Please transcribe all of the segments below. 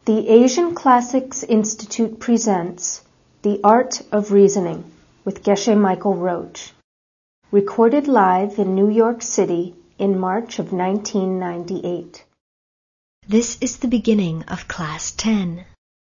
The Asian Classics Institute presents The Art of Reasoning with Geshe Michael Roach, recorded live in New York City in March of 1998. This is the beginning of Class 10.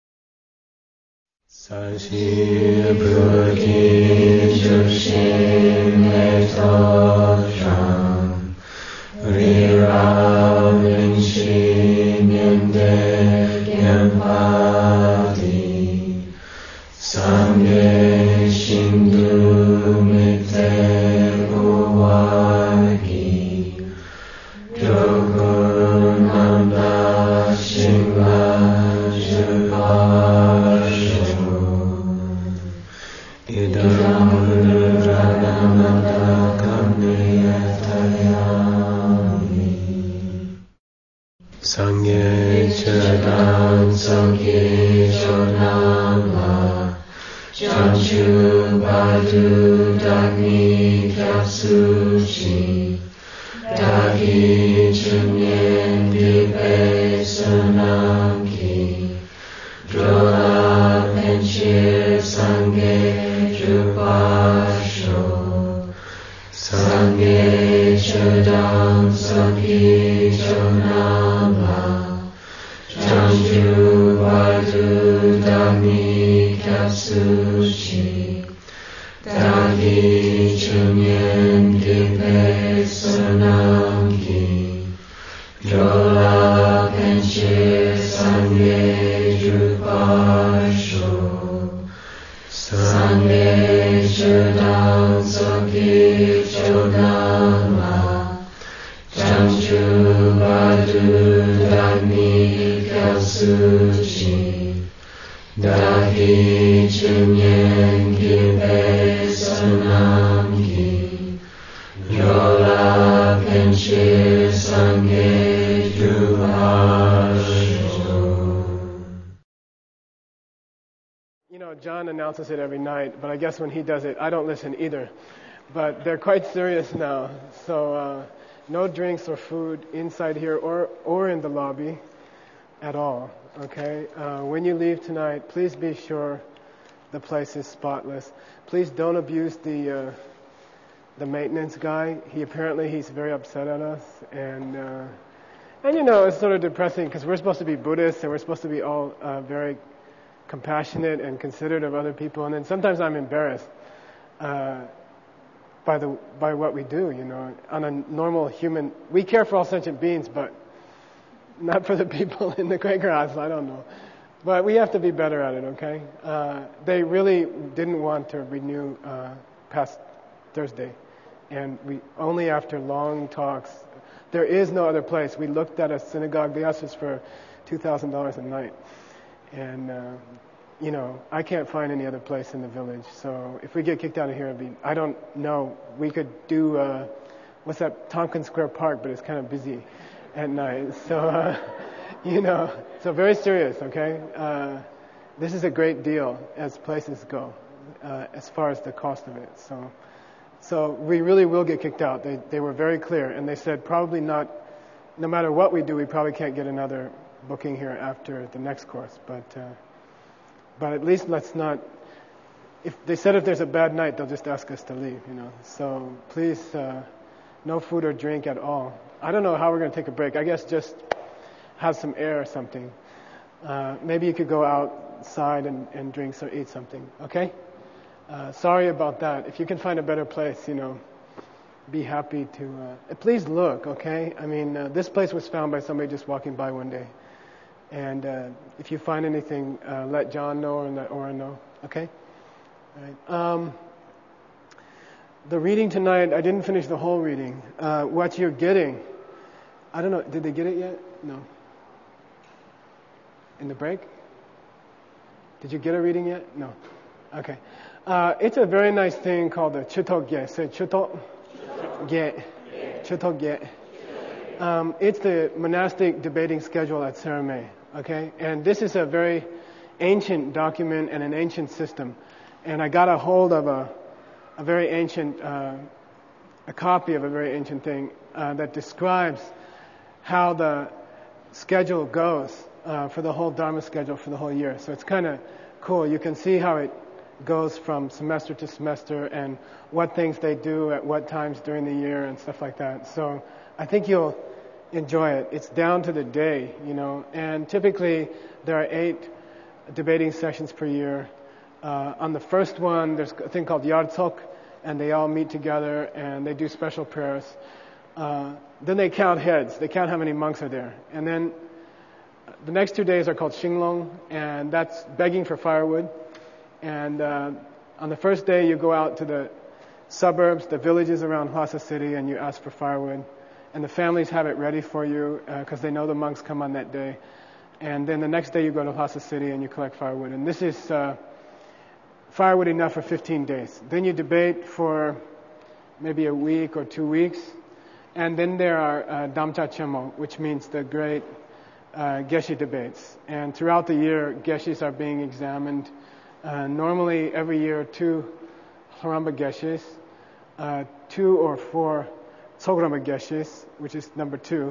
Sangye Shindu Mite Uwagi Jogunanda Shingla Jupashu Idam Radhamata Kamniyatayami Sangye Chadam Sangye Chonama Chanchu Badu Dagni Kyatsuchi Dagi Chunyen Dipe Sunamki Drola Penchir Sangye Jupasho Sangye Chadam Sangye Chonama Chanchu Badu Dagni Kyatsuchi Dagi Chunyen Dipe Sunamki Drola Penchir Sangye Jupasho Sangye Chodam Sangye Chodama Chanchu Badu Dagni Kyatsuchi Dagi Chunyen Dipe Sunamki Drola Penchir Sangye Jupasho. You know, John announces it every night, but I guess when he does it, I don't listen either. But they're quite serious now, so no drinks or food inside here or in the lobby at all. Okay, when you leave tonight, please be sure the place is spotless. Please don't abuse the maintenance guy. He's very upset at us, and you know, it's sort of depressing because we're supposed to be Buddhists and we're supposed to be all very compassionate and considerate of other people, and then sometimes I'm embarrassed by what we do. You know, on a normal human, we care for all sentient beings, but not for the people in the Quaker house, I don't know. But we have to be better at it, okay? They really didn't want to renew past Thursday. And we only after long talks. There is no other place. We looked at a synagogue. They asked us for $2,000 a night. And, you know, I can't find any other place in the village. So if we get kicked out of here, I don't know. We could do, what's that, Tompkins Square Park, but it's kind of busy at night. So, you know, so very serious, okay? This is a great deal as places go, as far as the cost of it. So we really will get kicked out. They were very clear, and they said probably not, no matter what we do, we probably can't get another booking here after the next course. But at least let's not, if there's a bad night, they'll just ask us to leave, you know. So please, no food or drink at all. I don't know how we're going to take a break. I guess just have some air or something. Maybe you could go outside and drink or eat something, okay? Sorry about that. If you can find a better place, you know, be happy to... please look, okay? I mean, this place was found by somebody just walking by one day. And if you find anything, let John know or let Ora know, okay? All right. The reading tonight, I didn't finish the whole reading. What you're getting, I don't know, did they get it yet? No. In the break? Did you get a reading yet? No. Okay. It's a very nice thing called the Chutogye. Say Chutogye. Chutogye. It's the monastic debating schedule at Serame. Okay? And this is a very ancient document and an ancient system. And I got a hold of a very ancient, a copy of a very ancient thing that describes how the schedule goes for the whole Dharma schedule for the whole year. So it's kind of cool. You can see how it goes from semester to semester and what things they do at what times during the year and stuff like that. So I think you'll enjoy it. It's down to the day, and typically there are 8 debating sessions per year. On the first one, there's a thing called Yartsok, and they all meet together and they do special prayers. Then they count heads. They count how many monks are there. And then the next 2 days are called Shinglong, and that's begging for firewood. And on the first day, you go out to the suburbs, the villages around Lhasa City, and you ask for firewood. And the families have it ready for you because they know the monks come on that day. And then the next day, you go to Lhasa City and you collect firewood. And this is firewood enough for 15 days. Then you debate for maybe a week or 2 weeks. And then there are Damcha Chemo, which means the great Geshe debates. And throughout the year, Geshes are being examined. Normally, every year, 2 Haramba Geshes, 2 or 4 Tsogramba Geshes, which is number 2,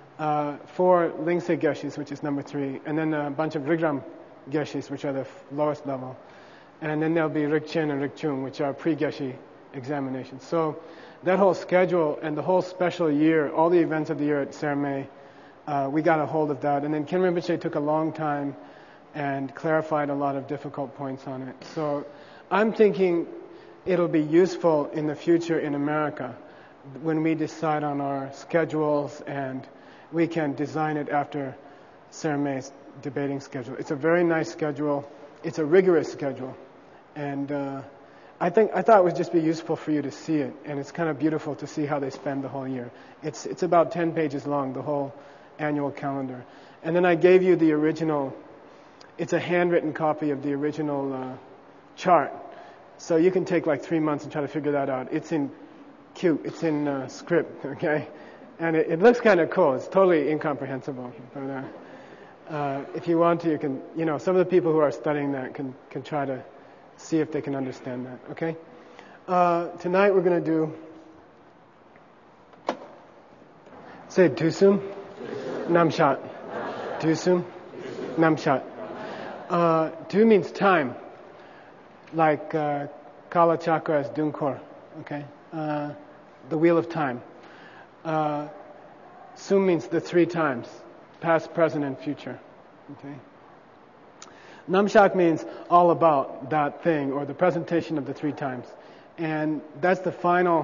4 Lingse Geshes, which is number 3, and then a bunch of Rigram Geshes, which are the lowest level. And then there'll be Rikchen and Rikchung, which are pre-Geshe examinations. So that whole schedule and the whole special year, all the events of the year at Serme, we got a hold of that. And then Ken Rinpoche took a long time and clarified a lot of difficult points on it. So I'm thinking it'll be useful in the future in America when we decide on our schedules, and we can design it after Serme's debating schedule. It's a very nice schedule. It's a rigorous schedule. And I thought it would just be useful for you to see it, and it's kind of beautiful to see how they spend the whole year. It's about 10 pages long, the whole annual calendar. And then I gave you the original. It's a handwritten copy of the original chart. So you can take like 3 months and try to figure that out. It's in cute. It's in script, okay? And it looks kind of cool. It's totally incomprehensible. But if you want to, you can, some of the people who are studying that can try to see if they can understand that, okay? Tonight we're going to do, say Dusum, Namshat. Dusum, Namshat. Du means time, like Kala Chakra is Dunkor, okay? The wheel of time. Sum means the 3 times, past, present, and future, okay? Namshak means all about that thing, or the presentation of the 3 times. And that's the final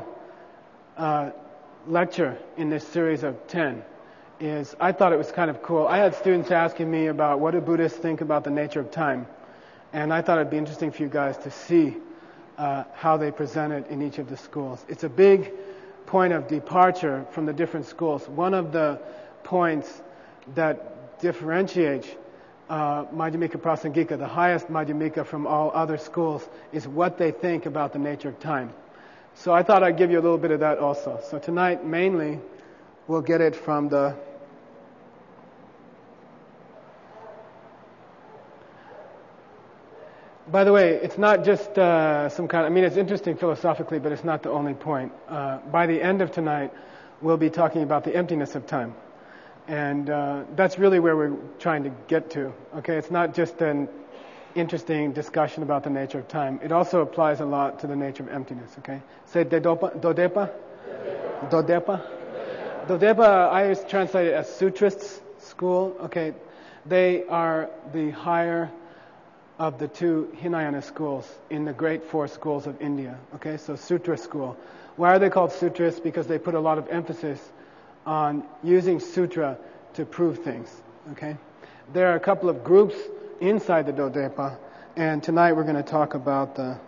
lecture in this series of 10. I thought it was kind of cool. I had students asking me about what do Buddhists think about the nature of time. And I thought it'd be interesting for you guys to see how they present it in each of the schools. It's a big point of departure from the different schools. One of the points that differentiates Madhyamika Prasangika, the highest Madhyamika from all other schools, is what they think about the nature of time. So I thought I'd give you a little bit of that also. So tonight, mainly, we'll get it from the By the way, it's not just it's interesting philosophically, but it's not the only point. By the end of tonight, we'll be talking about the emptiness of time. And that's really where we're trying to get to. Okay, it's not just an interesting discussion about the nature of time. It also applies a lot to the nature of emptiness. Okay, say Dodepa. Dodepa. Dodepa, I always translate it as Sutrists school. Okay, they are the higher of the 2 Hinayana schools in the great 4 schools of India. Okay, so Sutra school. Why are they called Sutras? Because they put a lot of emphasis on using sutra to prove things. Okay, there are a couple of groups inside the Dodepa, and tonight we're going to talk about the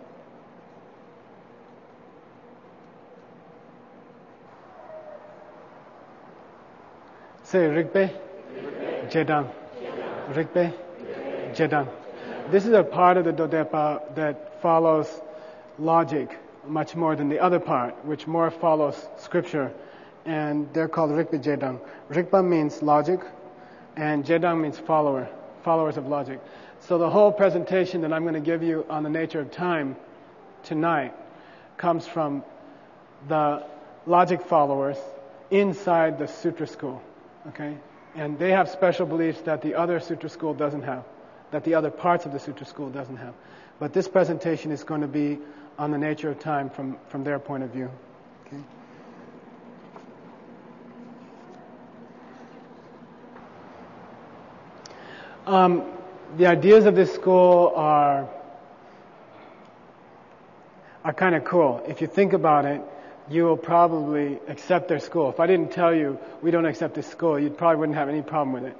say Rigpe, Jedang. Rigpe, Jedang. This is a part of the Dodepa that follows logic much more than the other part, which more follows scripture. And they're called Rigpa Jedang. Rigpa means logic, and Jedang means followers of logic. So the whole presentation that I'm going to give you on the nature of time tonight comes from the logic followers inside the Sutra school. Okay? And they have special beliefs that the other sutra school doesn't have, that the other parts of the sutra school doesn't have. But this presentation is going to be on the nature of time from their point of view. Okay? The ideas of this school are kind of cool. If you think about it, you will probably accept their school. If I didn't tell you we don't accept this school, you probably wouldn't have any problem with it.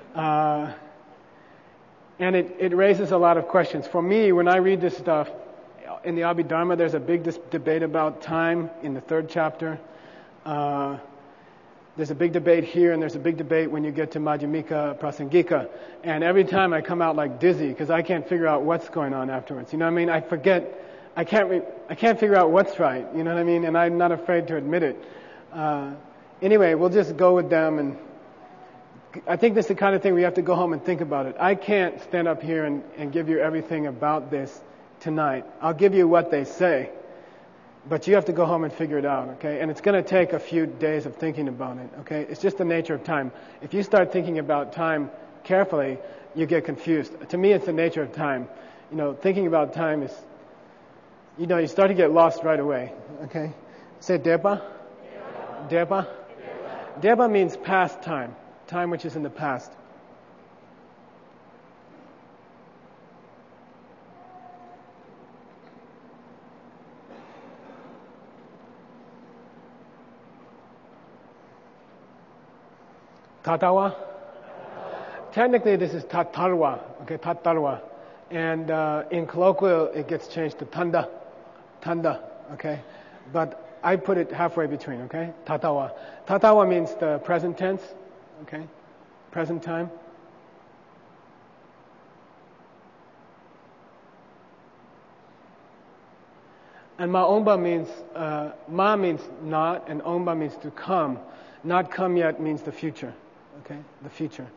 And it raises a lot of questions. For me, when I read this stuff, in the Abhidharma, there's a big debate about time in the 3rd chapter. There's a big debate here, and there's a big debate when you get to Madhyamika Prasangika. And every time I come out like dizzy, because I can't figure out what's going on afterwards. You know what I mean? I forget. I can't figure out what's right. You know what I mean? And I'm not afraid to admit it. Anyway, we'll just go with them, and I think this is the kind of thing we have to go home and think about it. I can't stand up here and give you everything about this tonight. I'll give you what they say, but you have to go home and figure it out, okay? And it's going to take a few days of thinking about it, okay? It's just the nature of time. If you start thinking about time carefully, you get confused. To me, it's the nature of time. You know, thinking about time is, you know, you start to get lost right away, okay? Say Deba. Deba. Deba means past time. Time which is in the past. Tatawa? Technically this is Tatarwa, okay, Tatarwa. And in colloquial it gets changed to Tanda. Tanda, okay? But I put it halfway between, okay? Tatawa. Tatawa means the present tense, okay? Present time. And ma'omba means, ma means not, and omba means to come. Not come yet means the future, okay? The future.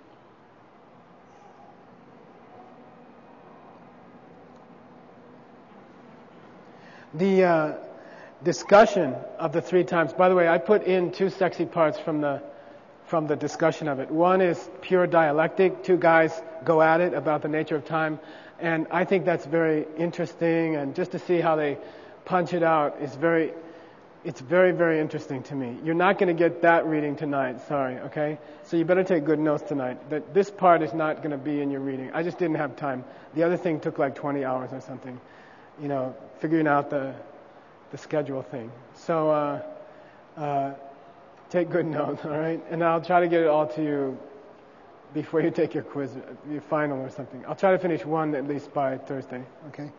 The discussion of the 3 times. By the way, I put in 2 sexy parts from the discussion of it. One is pure dialectic. 2 guys go at it about the nature of time, and I think that's very interesting. And just to see how they punch it out is very, very interesting to me. You're not going to get that reading tonight. Sorry, okay? So you better take good notes tonight. This part is not going to be in your reading. I just didn't have time. The other thing took like 20 hours or something. You know, figuring out the schedule thing. So take good notes, all right? And I'll try to get it all to you before you take your quiz, your final or something. I'll try to finish one at least by Thursday, okay?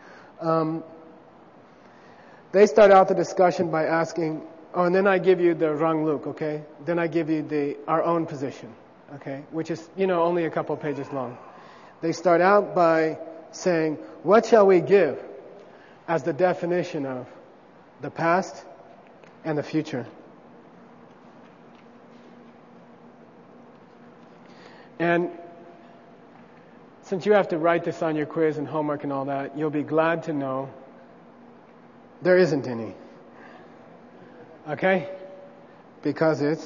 They start out the discussion by asking, oh, and then I give you the Rangluk, okay? Then I give you our own position, okay? Which is, you know, only a couple of pages long. They start out by saying, what shall we give as the definition of the past and the future? And since you have to write this on your quiz and homework and all that, you'll be glad to know there isn't any. Okay? Because it's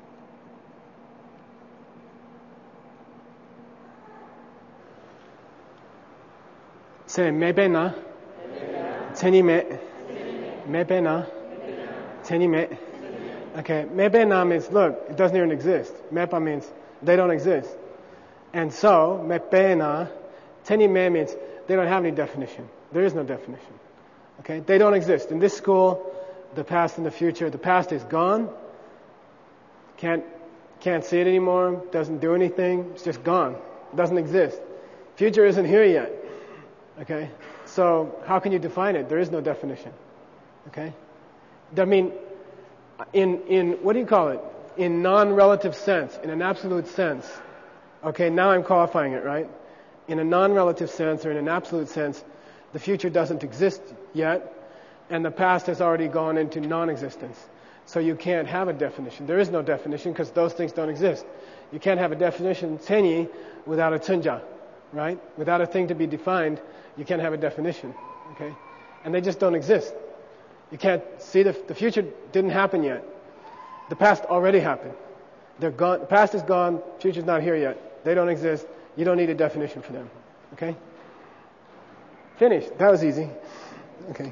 say mebena. Tenime. Mebena. Tenime. Okay, mebena means, look, it doesn't even exist. Mepa means they don't exist. And so, mebena, tenime means they don't have any definition. There is no definition. Okay, they don't exist. In this school, the past and the future, the past is gone. Can't see it anymore. Doesn't do anything. It's just gone. It doesn't exist. Future isn't here yet. Okay? So how can you define it? There is no definition. Okay? I mean, in what do you call it? In non-relative sense, in an absolute sense. Okay, now I'm qualifying it, right? In a non-relative sense or in an absolute sense, the future doesn't exist yet, and the past has already gone into non-existence. So you can't have a definition. There is no definition because those things don't exist. You can't have a definition, tenyi, without a tsunja, right? Without a thing to be defined, you can't have a definition, okay? And they just don't exist. You can't see the future didn't happen yet. The past already happened. They're gone. The past is gone. Future's not here yet. They don't exist. You don't need a definition for them. Okay? Finished. That was easy. Okay.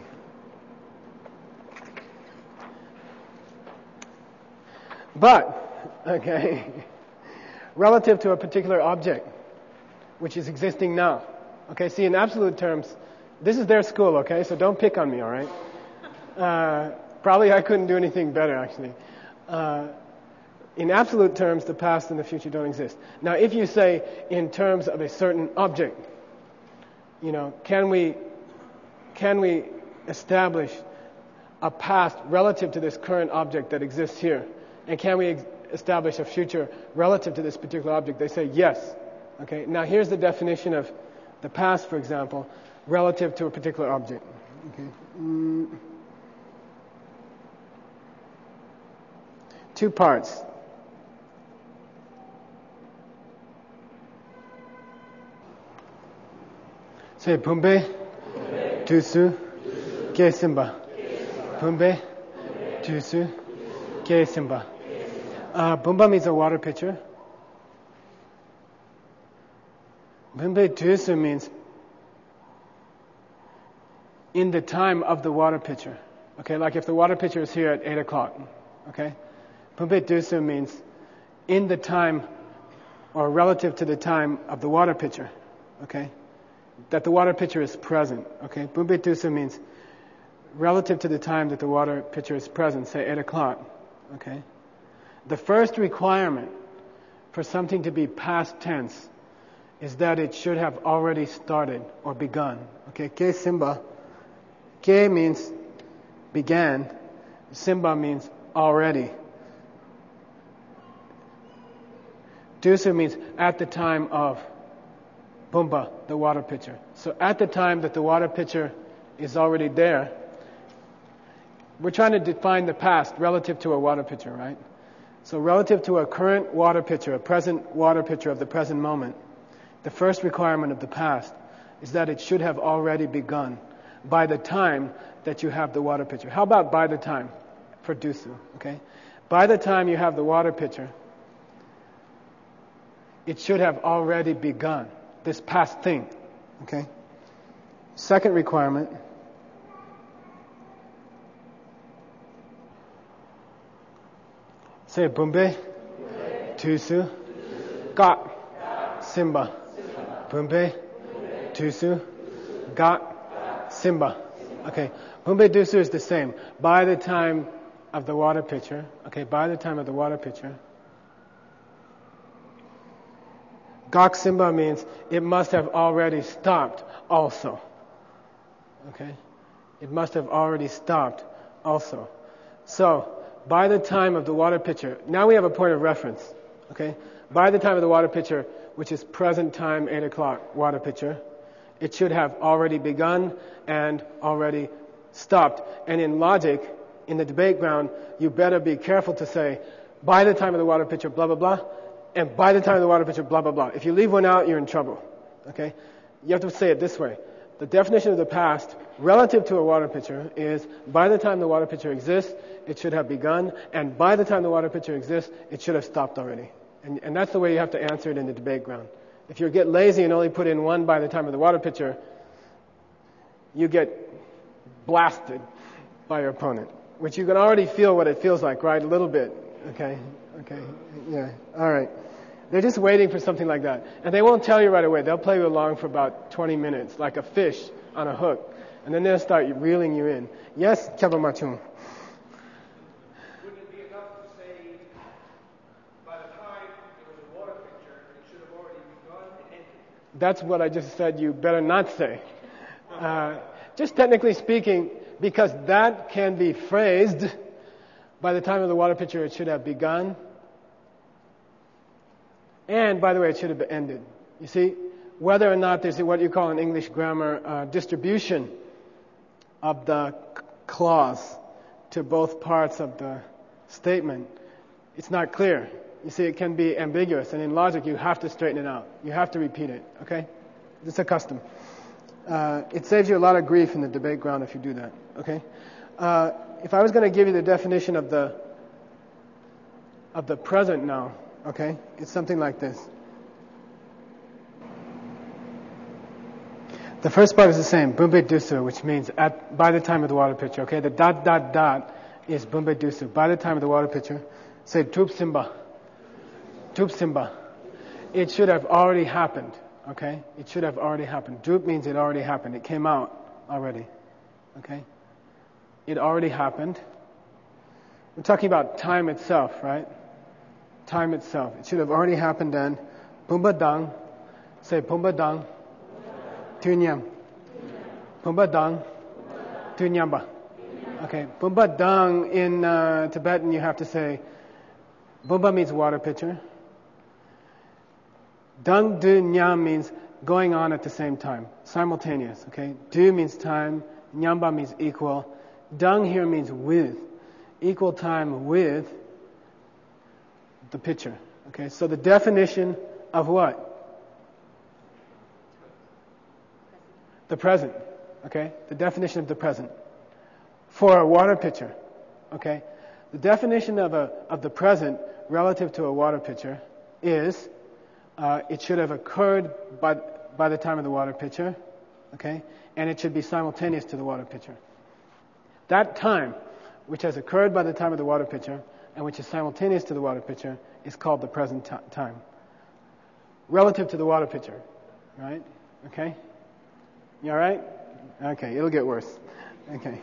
But, okay, relative to a particular object, which is existing now. Okay, see, in absolute terms, this is their school, okay, so don't pick on me, all right? Probably I couldn't do anything better, actually. In absolute terms, the past and the future don't exist. Now, if you say in terms of a certain object, you know, can we establish a past relative to this current object that exists here? And can we establish a future relative to this particular object? They say yes. Okay. Now here's the definition of the past, for example, relative to a particular object. Okay. 2 parts. Say Pumbe, Tusu, Ke Simba. Pumbe, Tusu, Ke Simba. Bumba means a water pitcher. Bumbe Tusu means in the time of the water pitcher. Okay, like if the water pitcher is here at 8 o'clock. Okay? Bumbe Tusu means in the time or relative to the time of the water pitcher. Okay? That the water pitcher is present. Okay? Bumbe Tusu means relative to the time that the water pitcher is present, say 8 o'clock. Okay? The first requirement for something to be past tense is that it should have already started or begun. Okay, Ke Simba. Ke means began. Simba means already. Dusu means at the time of Bumba, the water pitcher. So at the time that the water pitcher is already there, we're trying to define the past relative to a water pitcher, right? So relative to a current water pitcher, a present water pitcher of the present moment, the first requirement of the past is that it should have already begun by the time that you have the water pitcher. How about by the time for Dusu? Okay? By the time you have the water pitcher, it should have already begun, this past thing. Okay? Second requirement, say Bumbe, Tusu, Got, Simba. Bumbe, Tusu, Got, Simba. Okay. Bumbe Tusu is the same. By the time of the water pitcher. Okay, by the time of the water pitcher. Gak Simba means it must have already stopped also. Okay? It must have already stopped also. So, by the time of the water pitcher, now we have a point of reference. Okay? By the time of the water pitcher, which is present time 8 o'clock water pitcher, it should have already begun and already stopped. And in logic, in the debate ground, you better be careful to say, by the time of the water pitcher, blah, blah, blah, and by the time of the water pitcher, blah, blah, blah. If you leave one out, you're in trouble. Okay? You have to say it this way. The definition of the past relative to a water pitcher is by the time the water pitcher exists, it should have begun, and by the time the water pitcher exists, it should have stopped already. And that's the way you have to answer it in the debate ground. If you get lazy and only put in one by the time of the water pitcher, you get blasted by your opponent, which you can already feel what it feels like, right? A little bit. Okay? Yeah. All right. They're just waiting for something like that. And they won't tell you right away. They'll play you along for about 20 minutes, like a fish on a hook. And then they'll start reeling you in. Yes, Kevin Matung. Wouldn't it be enough to say, by the time there was a water pitcher, it should have already begun and ended? That's what I just said you better not say. Just technically speaking, because that can be phrased, by the time of the water pitcher, it should have begun. And, by the way, it should have ended. You see, whether or not there's what you call in English grammar distribution of the clause to both parts of the statement, it's not clear. You see, it can be ambiguous, and in logic, you have to straighten it out. You have to repeat it, okay? It's a custom. It saves you a lot of grief in the debate ground if you do that, okay? If I was going to give you the definition of the present now, Okay? It's something like this. The first part is the same, Bumbe Dusu, which means by the time of the water pitcher. Okay? The ... is Bumbe Dusu. By the time of the water pitcher, say Tup Simba. Tup Simba. It should have already happened. Okay? It should have already happened. Drup means it already happened. It came out already. Okay? It already happened. We're talking about time itself, right? Time itself. It should have already happened then. Pumba Dang. Say Pumba Dang. Tunyam. Pumba Dang. Tunyamba. Okay. Pumba Dang in Tibetan you have to say, Pumba means water pitcher. Dang Du Nyam means going on at the same time. Simultaneous. Okay. Du means time. Nyamba means equal. Dang here means with. Equal time with the pitcher. Okay, so the definition of what? The present. Okay, the definition of the present for a water pitcher. Okay, the definition of the present relative to a water pitcher is it should have occurred by the time of the water pitcher. Okay, and it should be simultaneous to the water pitcher. That time, which has occurred by the time of the water pitcher and which is simultaneous to the water pitcher, is called the present time. Relative to the water pitcher. Right? Okay? You alright? Okay, it'll get worse. Okay.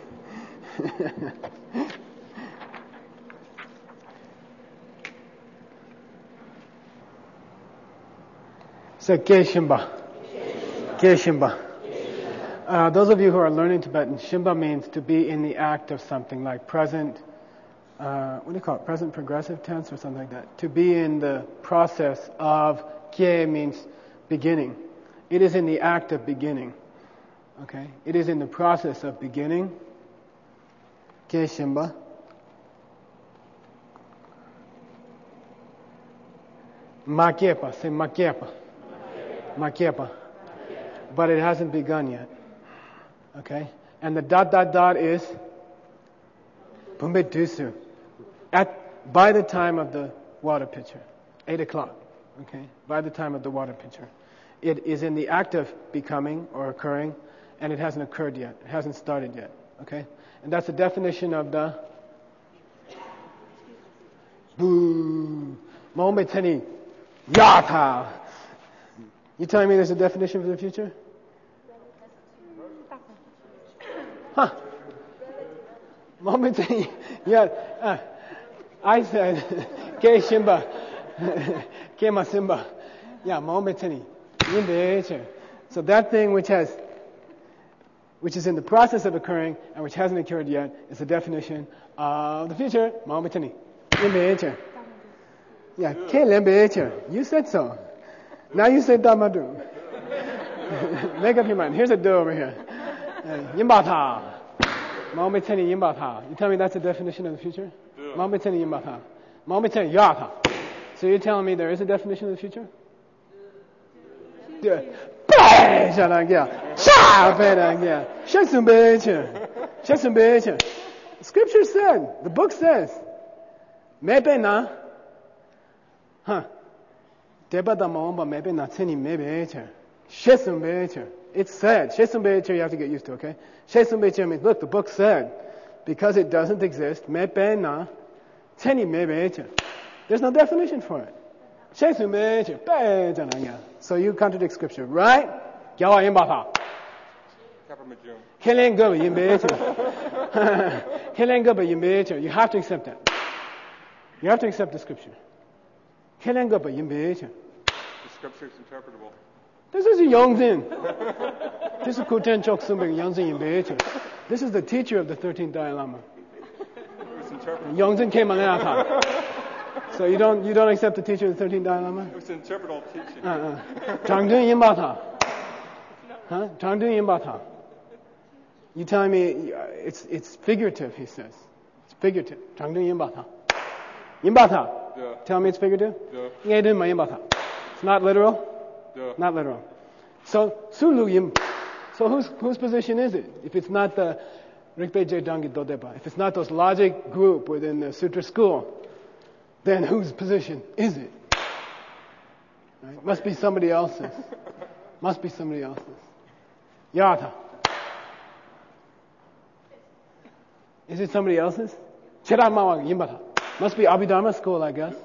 So, Ge-shimba. Ge-shimba. Those of you who are learning Tibetan, Shimba means to be in the act of something, like present, what do you call it? Present progressive tense or something like that. To be in the process of, Kye means beginning. It is in the act of beginning. Okay? It is in the process of beginning. Kye Shimba. Makyepa, say Makyepa. Makyepa. But it hasn't begun yet. Okay? And the ... is Pumbe Dusu. By the time of the water pitcher. 8 o'clock. Okay? By the time of the water pitcher. It is in the act of becoming or occurring, and it hasn't occurred yet. It hasn't started yet. Okay? And that's the definition of the Boo Momentani Yata. You telling me there's a definition for the future? Huh. Momentary. Yeah. I said, Ke Shimba. Ke Masimba. Yeah, momentary. In the nature. So that thing which is in the process of occurring and which hasn't occurred yet is the definition of the future. Momentary. In the nature. Yeah, Ke Lembe. You said so. Now you say Dhamadu. Make up your mind. Here's a do over here. Yimbata. Momentary Yimbata. You tell me that's the definition of the future? Momentary Yimbata. Momentary Yata. So you're telling me there is a definition of the future? Scripture said, the book says, Mebe na. Huh. It's said. Shesumbecher you have to get used to, okay? Shesumbecher means, look, the book said, because it doesn't exist, there's no definition for it. So you contradict scripture, right? You have to accept that. You have to accept the scripture. The scripture is interpretable. This is Yongzin. This is Kuten Chok Sumbing Yongzin Yimbeche. This is the teacher of the 13th Dalai Lama. Yongzin came on. So you don't accept the teacher of the 13th Dalai Lama? It was interpretable teaching. Changdun Yimbata. Huh? Changdun Yimbata. You telling me it's figurative, he says. It's figurative. Changdun Yimbata. Yimbata. Yeah. Tell me it's figurative? Yeah. It's not literal? Yeah. Not literal. So, Sulu Yim. So whose position is it? If it's not the Rikpe Je Dangi Dodeba, if it's not those logic group within the Sutra school, then whose position is it? Right? Must be somebody else's. Must be somebody else's. Yata. Is it somebody else's? Cheramawa Yimbata. Must be Abhidharma school, I guess.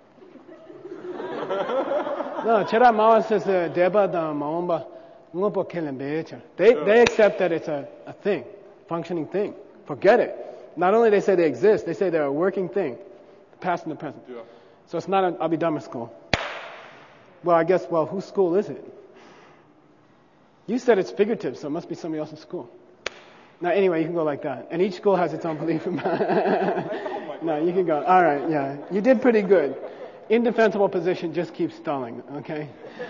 No, Cheramawa says Deba da Maomba Ngopo Kelembecha. They accept that it's a thing, functioning thing. Forget it. Not only they say they exist, they say they're a working thing. The past and the present. Yeah. So it's not an Abhidharma school. Well, I guess, whose school is it? You said it's figurative, so it must be somebody else's school. Now, anyway, you can go like that. And each school has its own belief. No, you can go. All right, yeah. You did pretty good. Indefensible position, just keep stalling, okay?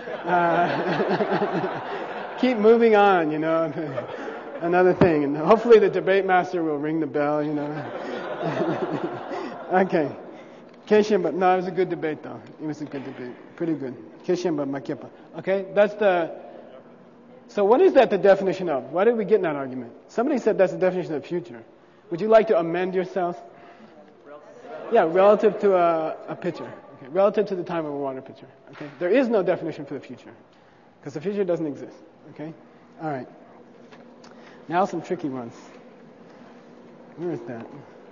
Keep moving on, Another thing. And hopefully the debate master will ring the bell, Okay. Keshenba. No, it was a good debate, though. It was a good debate. Pretty good. Keshenba Makyepa. Okay, that's So what is that the definition of? Why did we get in that argument? Somebody said that's the definition of the future. Would you like to amend yourself? Yeah, relative to a pitcher. Okay, relative to the time of a water pitcher. Okay, there is no definition for the future because the future doesn't exist. Okay, all right. Now some tricky ones. Where is that?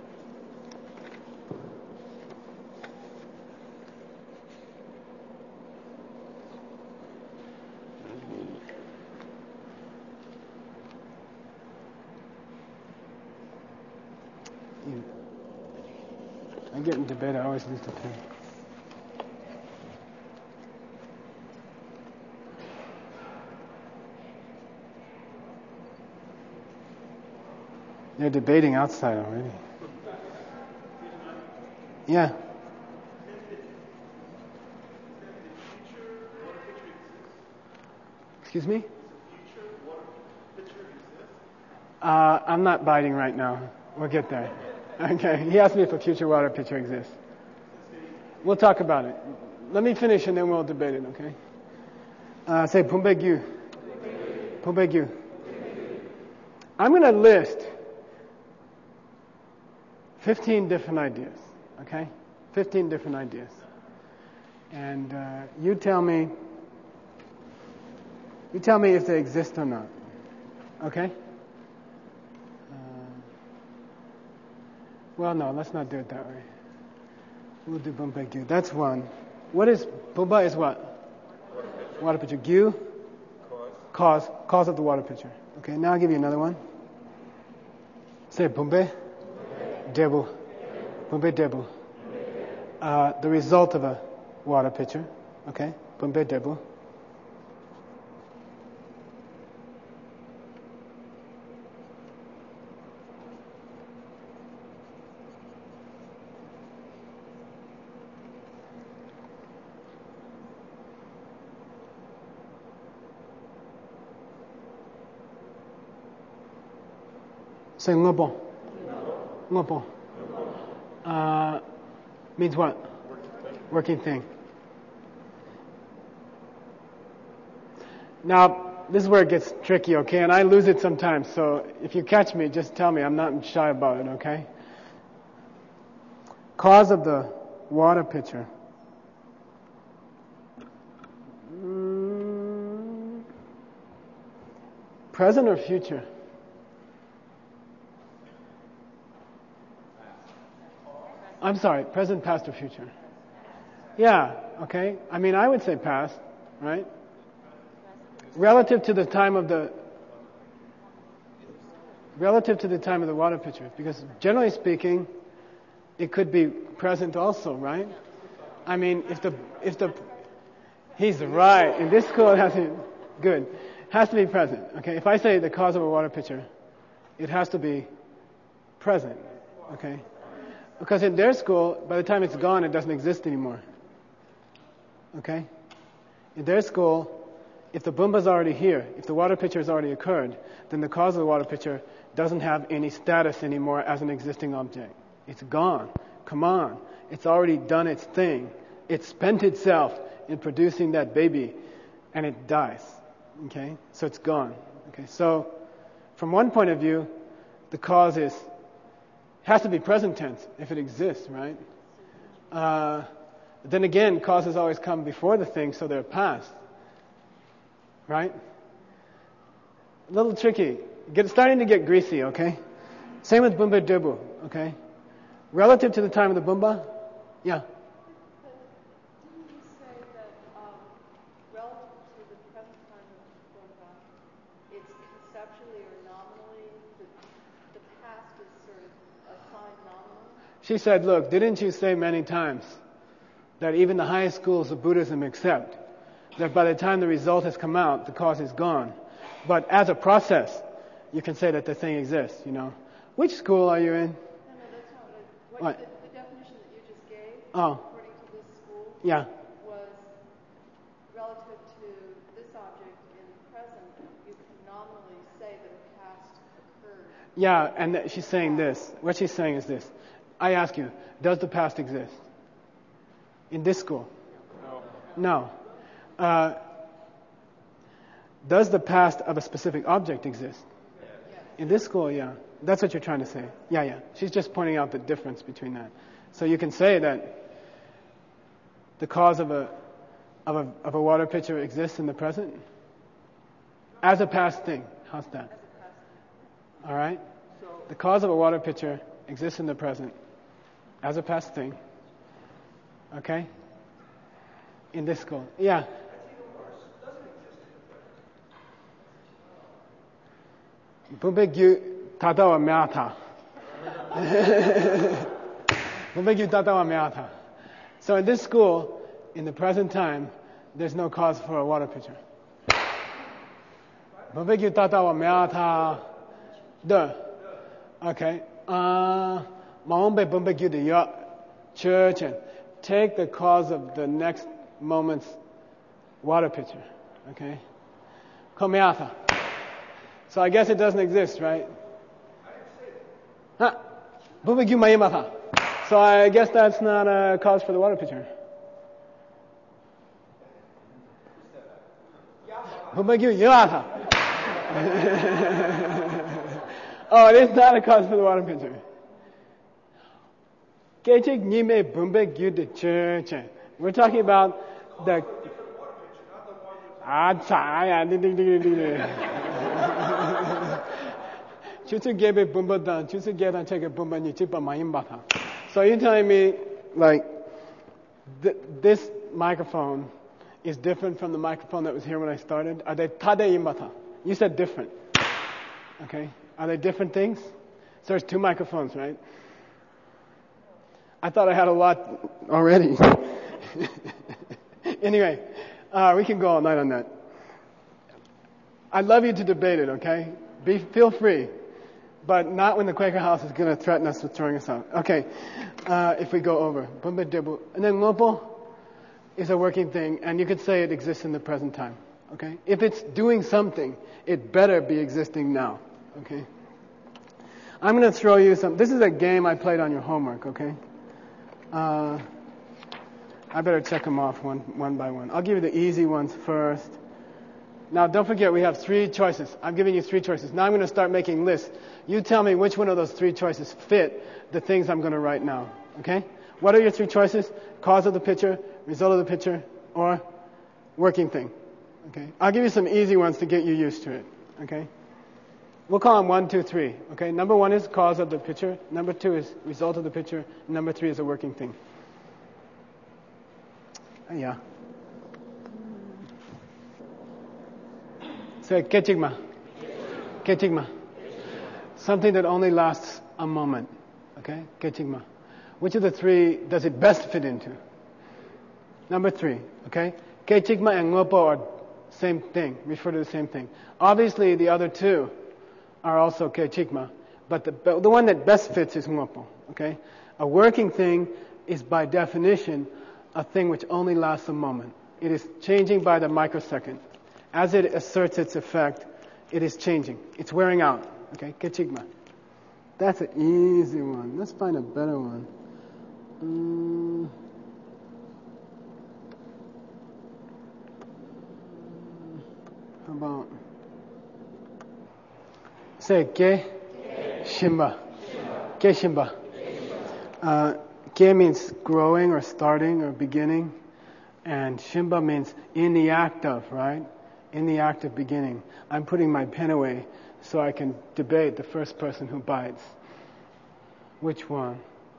I get in debate, I always lose the pen. They're debating outside already. Yeah. Excuse me? I'm not biting right now. We'll get there. Okay. He asked me if a future water pitcher exists. We'll talk about it. Let me finish and then we'll debate it, okay? Say Pumbegyu. Pumbegyu. I'm going to list 15 different ideas, okay? 15 different ideas. And you tell me if they exist or not, okay? Well, no, let's not do it that way. We'll do Bumbegyu. That's one. What is, Bumba is what? Water pitcher. Gyu? Cause of the water pitcher. Okay, now I'll give you another one. Say Bumbe. Debu. Bumbe Debu. The result of a water pitcher. Okay, Bumbe Debu. Say ngopo. Ngopo. Means what? Working thing. Now, this is where it gets tricky, okay? And I lose it sometimes, so if you catch me, just tell me. I'm not shy about it, okay? Cause of the water pitcher. Present or future? I'm sorry, present, past, or future? Yeah, okay. I mean, I would say past, right? Relative to the time of the water pitcher, because generally speaking, it could be present also, right? I mean, if the he's right. In this school, it has to be present. Okay, if I say the cause of a water pitcher, it has to be present. Okay. Because in their school, by the time it's gone, it doesn't exist anymore. Okay? In their school, if the Bumba's already here, if the water pitcher has already occurred, then the cause of the water pitcher doesn't have any status anymore as an existing object. It's gone. Come on. It's already done its thing. It spent itself in producing that baby, and it dies. Okay? So it's gone. Okay? So, from one point of view, the cause has to be present tense if it exists, right? Then again, causes always come before the thing, so they're past. Right? A little tricky. Starting to get greasy, okay? Same with Bumba Debu, okay? Relative to the time of the Bumba, yeah. Didn't you say that relative to the present time of Bumba, it's conceptually or nominally, the past is sort of assigned nominally? She said, look, didn't you say many times that even the highest schools of Buddhism accept that by the time the result has come out, the cause is gone. But as a process, you can say that the thing exists, you know. Which school are you in? No, that's not What? what the definition that you just gave, Oh. according to this school, Yeah. was relative to this object in the present, you can nominally say that a past occurred. Yeah, and she's saying this. What she's saying is this. I ask you, does the past exist? In this school? No. Does the past of a specific object exist? In this school, yeah. That's what you're trying to say. Yeah. She's just pointing out the difference between that. So you can say that the cause of a water pitcher exists in the present as a past thing. How's that? All right? The cause of a water pitcher exists in the present as a past thing. Okay? In this school. Yeah. Bumbegyu tatawa meata. Bumbegyu tatawa meata. So in this school, in the present time, there's no cause for a water pitcher. Bumbegyu tatawa meata. The. Okay. Maombe bumbegyu de ya church and take the cause of the next moment's water pitcher. Okay? Komeata. So I guess it doesn't exist, right? Huh. Bumbegyu mayimata. So I guess that's not a cause for the water pitcher. Bumbegyu yamata. Oh, it is not a cause for the water pitcher. We're talking about the. So you're telling me, like, this microphone is different from the microphone that was here when I started? Are they tadeimbata? You said different. Okay? Are they different things? So there's two microphones, right? I thought I had a lot already. Anyway, we can go all night on that. I'd love you to debate it, okay? Feel free. But not when the Quaker House is going to threaten us with throwing us out. Okay, if we go over. And then ngopo is a working thing, and you could say it exists in the present time. Okay? If it's doing something, it better be existing now. Okay? I'm going to throw you some. This is a game I played on your homework, okay? I better check them off one by one. I'll give you the easy ones first. Now, don't forget, we have 3 choices. I'm giving you 3 choices. Now I'm going to start making lists. You tell me which one of those 3 choices fit the things I'm going to write now. Okay? What are your 3 choices? Cause of the picture, result of the picture, or working thing. Okay? I'll give you some easy ones to get you used to it. Okay? We'll call them 1, 2, 3. Okay? Number 1 is cause of the picture. Number 2 is result of the picture. Number 3 is a working thing. Yeah. Say, kechigma. Kechigma. Something that only lasts a moment. Okay? Kechigma. Which of the 3 does it best fit into? Number 3. Okay? Kechigma and ngopo are same thing. Refer to the same thing. Obviously, the other 2 are also kechigma. But the one that best fits is ngopo. Okay? A working thing is by definition a thing which only lasts a moment. It is changing by the microsecond. As it asserts its effect, it is changing. It's wearing out. Okay? Kechigma. That's an easy one. Let's find a better one. How about... Say, ke? Shimba. Ke shimba. Ke means growing or starting or beginning. And Shimba means in the act of, right? In the act of beginning. I'm putting my pen away so I can debate the first person who bites. Which one?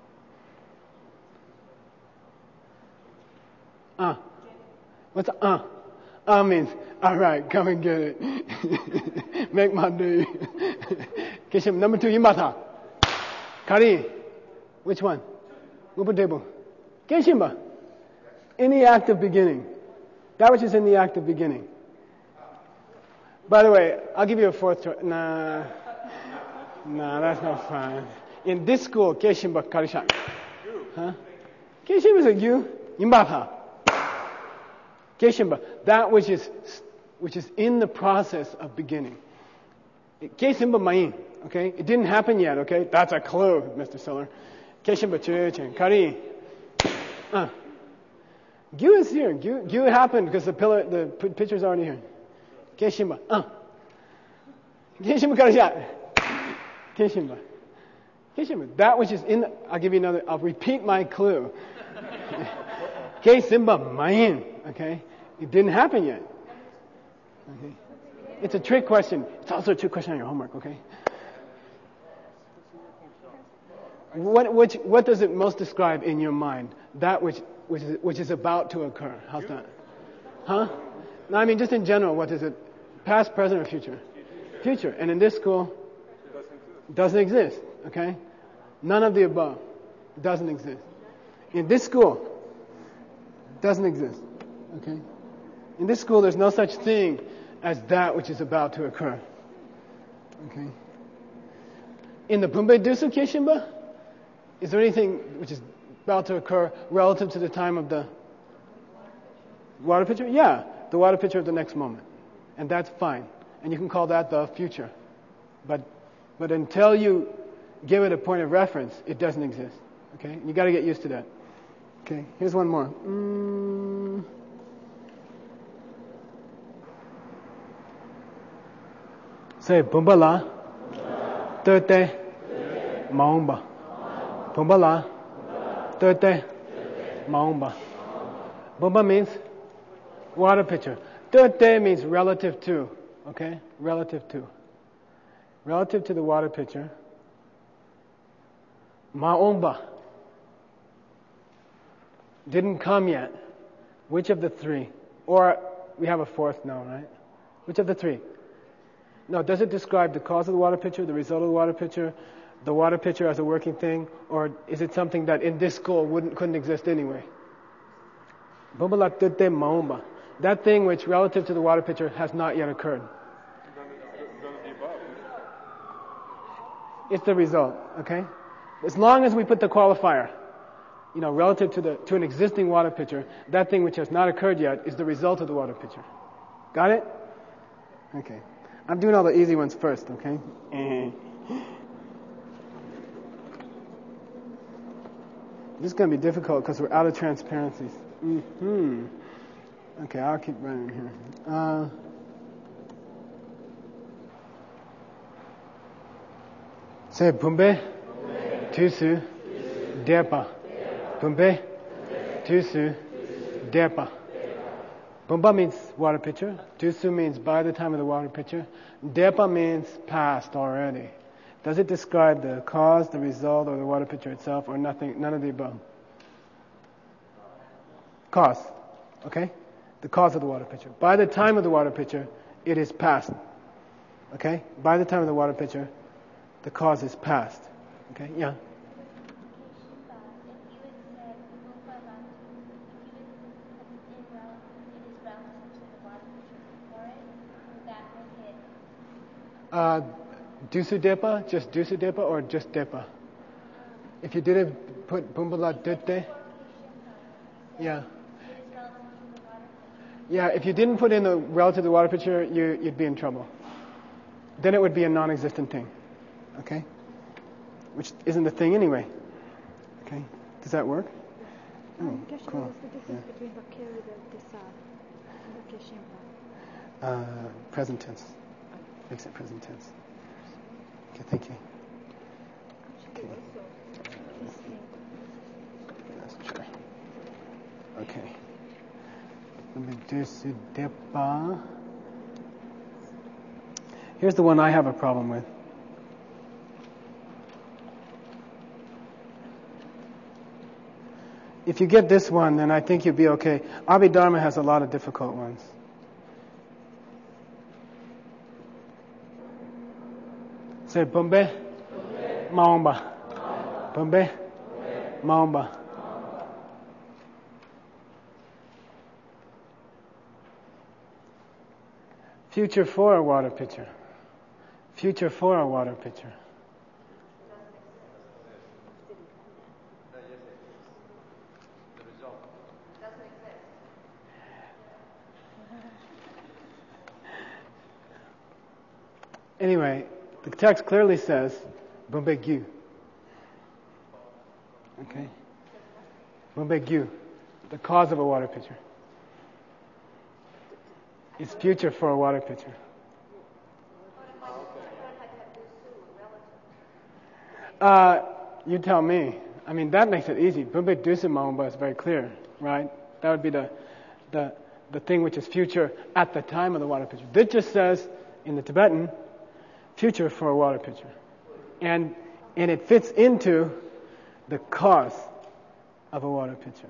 What's means, all right, come and get it. Make my day. Kishim, number 2, Yimbata. Kari. Which one? Upadebu. Kishimba. In the act of beginning. That which is in the act of beginning. By the way, I'll give you a fourth choice. Nah, that's not fine. In this school, Keshimba Karisha. Huh? Keshimba is a you. Yimbata. Keshimba. That which is in the process of beginning. Keshimba Mayin. Okay? It didn't happen yet, okay? That's a clue, Mr. Siller. Keshimba Chuchen. Kari. Gyu is here. Gyu happened because the picture's already here. Keshimba. Keshimba Karisha. Keshimba. Keshimba. That which is in I'll give you another, I'll repeat my clue. Keshimba Mayin. Okay? It didn't happen yet. Okay? It's a trick question. It's also a trick question on your homework, okay? What does it most describe in your mind? That which is about to occur. How's that? Huh? No, I mean just in general, what is it? Past, present, or future? Future. And in this school, doesn't exist. Okay? None of the above. Doesn't exist. In this school, doesn't exist. Okay? In this school, there's no such thing as that which is about to occur. Okay? In the Pumbe Dusu Keshimba, is there anything which is about to occur relative to the time of the water pitcher? Yeah, the water pitcher of the next moment. And that's fine. And you can call that the future. But until you give it a point of reference, it doesn't exist. Okay? You got to get used to that. Okay, here's one more. Say, Pumbala, Tete, Maumba. Pumbala, Tete, Maumba. Bumba means water pitcher. Tete means relative to. Okay? Relative to. Relative to the water pitcher. Maumba. Didn't come yet. Which of the three? Or we have a fourth now, right? Which of the three? No, does it describe the cause of the water pitcher, the result of the water pitcher as a working thing, or is it something that in this school couldn't exist anyway? That thing which relative to the water pitcher has not yet occurred. It's the result, okay? As long as we put the qualifier, relative to an existing water pitcher, that thing which has not occurred yet is the result of the water pitcher. Got it? Okay. I'm doing all the easy ones first, okay? This is going to be difficult because we're out of transparencies. Okay, I'll keep running here. Say Pumbe, Tusu, Depa. Pumbe, Tusu, Depa. Pumba means water pitcher. Tusu means by the time of the water pitcher. Depa means past already. Does it describe the cause, the result, or the water pitcher itself, or nothing? None of the above. Cause. Okay? The cause of the water pitcher. By the time of the water pitcher, it is past. Okay? By the time of the water pitcher, the cause is past. Okay? Yeah? Dusu Depa, just Dusu Depa, or just Depa? If you didn't put Bumbala Dute, yeah. Yeah, if you didn't put in the relative to the water pitcher, you'd be in trouble. Then it would be a non-existent thing. Okay? Which isn't a thing anyway. Okay? Does that work? Oh, cool. What's the difference between Bakeri and Desa and Bakeshimba? Present tense. Makes it present tense. Okay, thank you. Okay. Okay. Depa. Here's the one I have a problem with. If you get this one, then I think you'll be okay. Abhidharma has a lot of difficult ones. Say Bombay, Maomba. Bombay, Maomba. Future for a water pitcher. Future for a water pitcher. Anyway, the text clearly says, Bumbegyu. Okay? Bumbegyu, the cause of a water pitcher. It's future for a water pitcher. You tell me. I mean, that makes it easy. Bumbe Dusa Maomba is very clear, right? That would be the thing which is future at the time of the water pitcher. This just says, in the Tibetan, future for a water pitcher. And it fits into the cause of a water pitcher.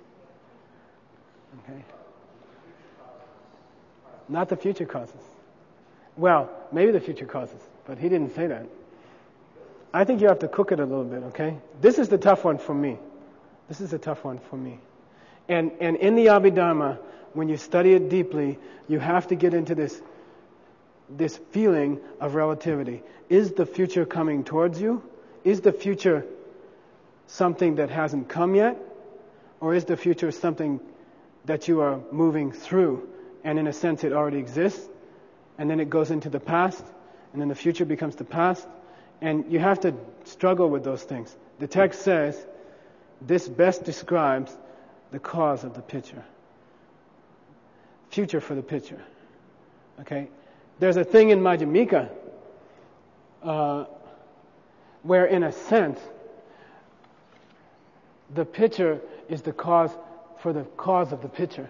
Okay? Not the future causes. Well, maybe the future causes, but he didn't say that. I think you have to cook it a little bit, okay? This is the tough one for me. This is a tough one for me. And in the Abhidharma, when you study it deeply, you have to get into this feeling of relativity. Is the future coming towards you? Is the future something that hasn't come yet? Or is the future something that you are moving through? And in a sense, it already exists. And then it goes into the past. And then the future becomes the past. And you have to struggle with those things. The text says, this best describes the cause of the pitcher. Future for the pitcher. Okay? There's a thing in Madhyamika where, in a sense, the pitcher is the cause for the cause of the pitcher.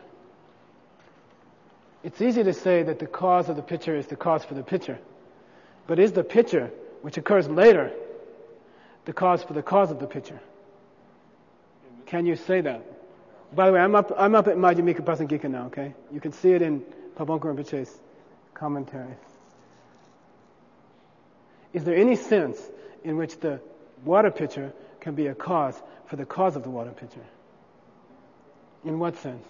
It's easy to say that the cause of the pitcher is the cause for the pitcher. But is the pitcher, which occurs later, the cause for the cause of the pitcher? Can you say that? By the way, I'm up at Madhyamika Prasangika now, okay? You can see it in Pabonka Rinpoche's commentary. Is there any sense in which the water pitcher can be a cause for the cause of the water pitcher? In what sense?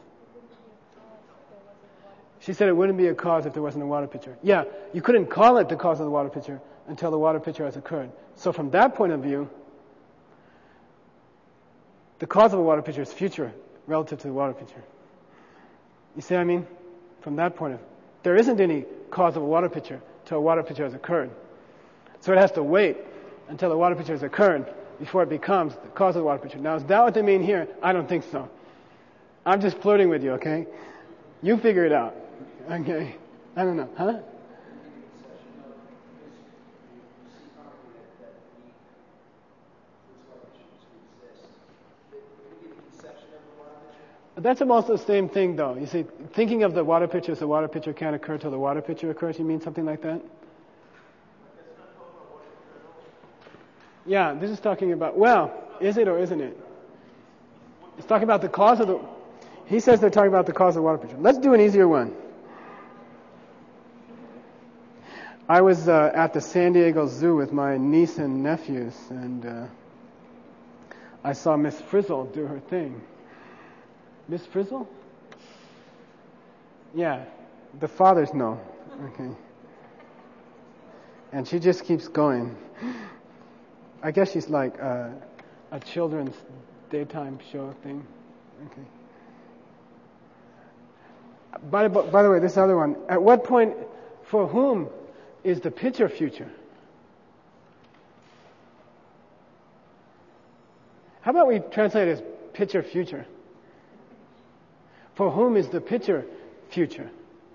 She said it wouldn't be a cause if there wasn't a water pitcher. Yeah, you couldn't call it the cause of the water pitcher until the water pitcher has occurred. So from that point of view, the cause of a water pitcher is future relative to the water pitcher. You see what I mean? From that point of view. There isn't any cause of a water pitcher until a water pitcher has occurred. So it has to wait until the water pitcher has occurred before it becomes the cause of the water pitcher. Now, is that what they mean here? I don't think so. I'm just flirting with you, okay? You figure it out. Okay? I don't know. Huh? That's almost the same thing, though. You see, thinking of the water pitcher as the water pitcher can't occur till the water pitcher occurs. You mean something like that? Yeah, this is talking about, well, is it or isn't it? It's talking about the cause of the... He says they're talking about the cause of the water pitcher. Let's do an easier one. I was at the San Diego Zoo with my niece and nephews, and I saw Miss Frizzle do her thing. Miss Frizzle? Yeah, the fathers know. Okay. And she just keeps going. I guess she's like a children's daytime show thing. Okay. By the way, this other one. At what point, for whom is the pitcher future? How about we translate it as pitcher future? For whom is the pitcher future?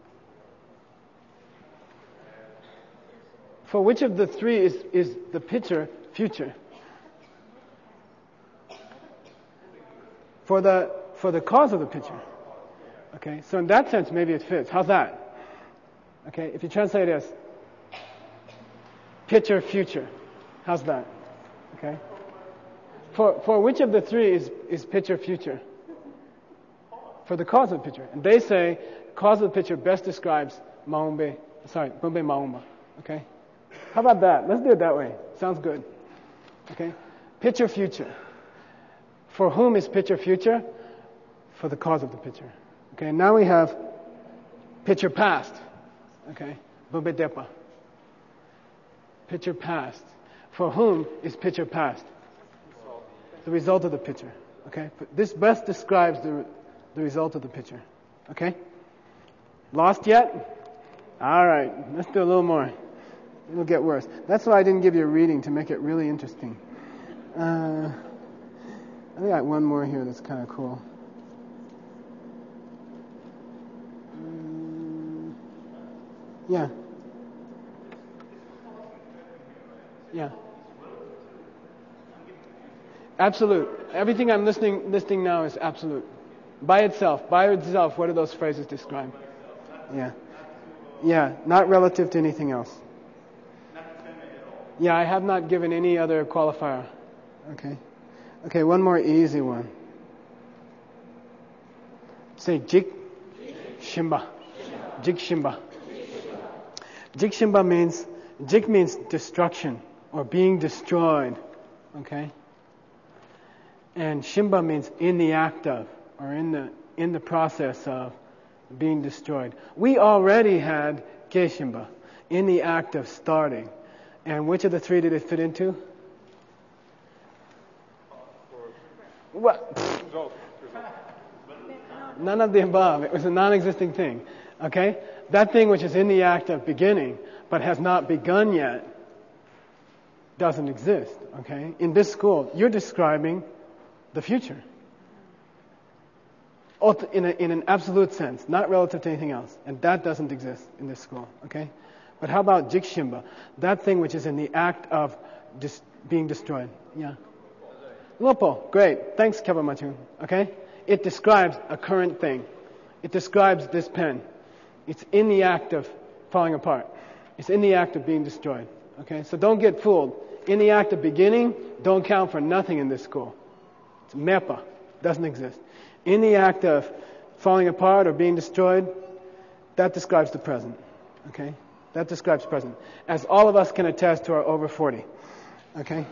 For which of the three is the pitcher future? For the for the cause of the picture. Okay, so in that sense, maybe it fits. How's that? Okay, if you translate it as picture future, how's that? Okay, for which of the three is picture future? For the cause of the picture, and they say cause of the picture best describes Bunbei Maumba. Okay, how about that? Let's do it that way. Sounds good. Okay, picture future. For whom is picture future? For the cause of the picture. Okay, now we have picture past. Okay, Bunbei Depa. Picture past. For whom is picture past? The result of the picture. Okay, this best describes the result of the picture. Okay, lost yet? All right, let's do a little more. It'll get worse. That's why I didn't give you a reading, to make it really interesting. I think I got one more here that's kind of cool. Yeah. Yeah. Absolute. Everything I'm listing now is absolute. By itself, what do those phrases describe? Yeah. Yeah, not relative to anything else. Yeah, I have not given any other qualifier. Okay. Okay, one more easy one. Say Jik Shimba. Jik Shimba. Jik Shimba means, Jik means destruction or being destroyed. Okay? And Shimba means in the act of, or in the process of being destroyed. We already had Geishimba, in the act of starting. And which of the three did it fit into? What? None of the above. It was a non-existing thing. Okay? That thing which is in the act of beginning, but has not begun yet, doesn't exist. Okay? In this school, you're describing the future. In an absolute sense, not relative to anything else. And that doesn't exist in this school. Okay? But how about Jikshimba? That thing which is in the act of being destroyed. Yeah. Lopo. Great. Thanks, Kebamachu. Okay? It describes a current thing. It describes this pen. It's in the act of falling apart. It's in the act of being destroyed. Okay? So don't get fooled. In the act of beginning, don't count for nothing in this school. It's mepa. Doesn't exist. In the act of falling apart or being destroyed, that describes the present. Okay? That describes present. As all of us can attest to our over 40. Okay?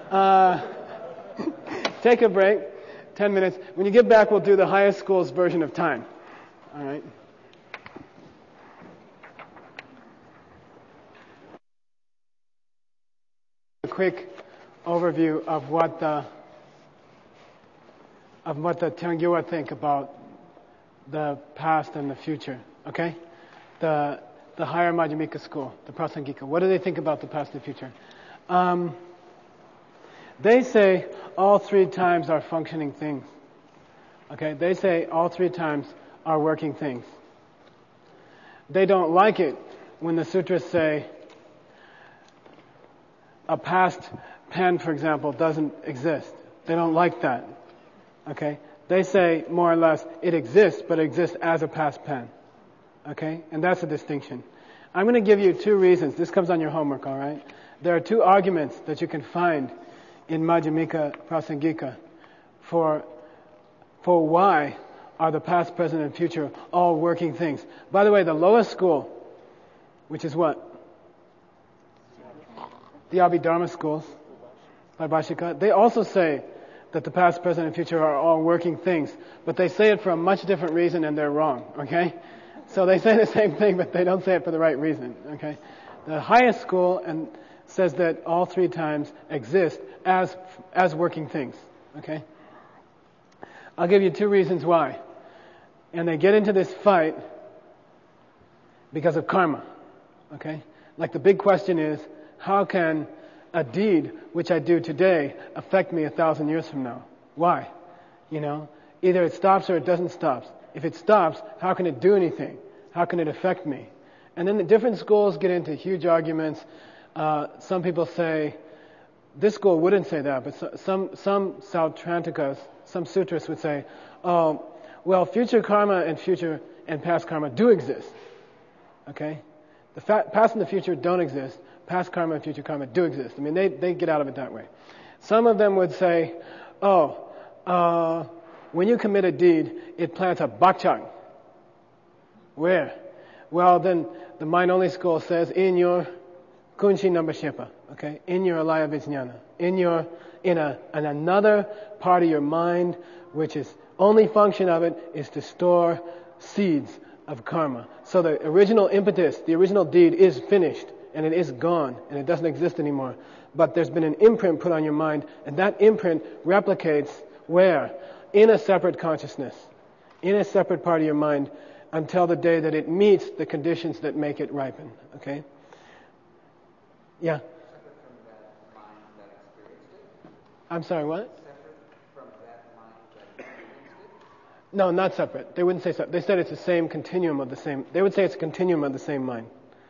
Take a break. 10 minutes. When you get back, we'll do the highest school's version of time. All right? A quick overview of what the Tiangyua think about the past and the future. Okay? The higher Madhyamika school, the Prasangika. What do they think about the past and the future? They say all three times are functioning things. Okay? They say all three times are working things. They don't like it when the sutras say a past pen, for example, doesn't exist. They don't like that. Okay? They say more or less it exists, but it exists as a past pen. Okay? And that's a distinction. I'm going to give you two reasons. This comes on your homework, all right? There are two arguments that you can find in Madhyamika Prasangika for why are the past, present, and future all working things. By the way, the lowest school, which is what? The Abhidharma schools, by Bhashika, they also say that the past, present, and future are all working things, but they say it for a much different reason and they're wrong, okay? So they say the same thing, but they don't say it for the right reason, okay? The highest school says that all three times exist as working things, okay? I'll give you two reasons why. And they get into this fight because of karma, okay? Like the big question is, how can a deed which I do today affect me 1,000 years from now? Why? You know, either it stops or it doesn't stop. If it stops, how can it do anything? How can it affect me? And then the different schools get into huge arguments. Some people say this school wouldn't say that, but some Sautrantikas, some sutrists would say, oh, well, future karma and past karma do exist. Okay? The past and the future don't exist. Past karma and future karma do exist. I mean, they get out of it that way. Some of them would say, when you commit a deed, it plants a bakchak. Where? Well, then the mind-only school says in your kunshi number shepa, okay, in your alaya vijnana, in another part of your mind, which is only function of it is to store seeds of karma. So the original impetus, the original deed is finished and it is gone and it doesn't exist anymore. But there's been an imprint put on your mind, and that imprint replicates where? In a separate consciousness, in a separate part of your mind, until the day that it meets the conditions that make it ripen. Okay? Yeah? Separate from that mind that experienced it? I'm sorry, what? Separate from that mind that experienced it? No, not separate. They wouldn't say separate. They said it's the same continuum of the same. They would say it's a continuum of the same mind.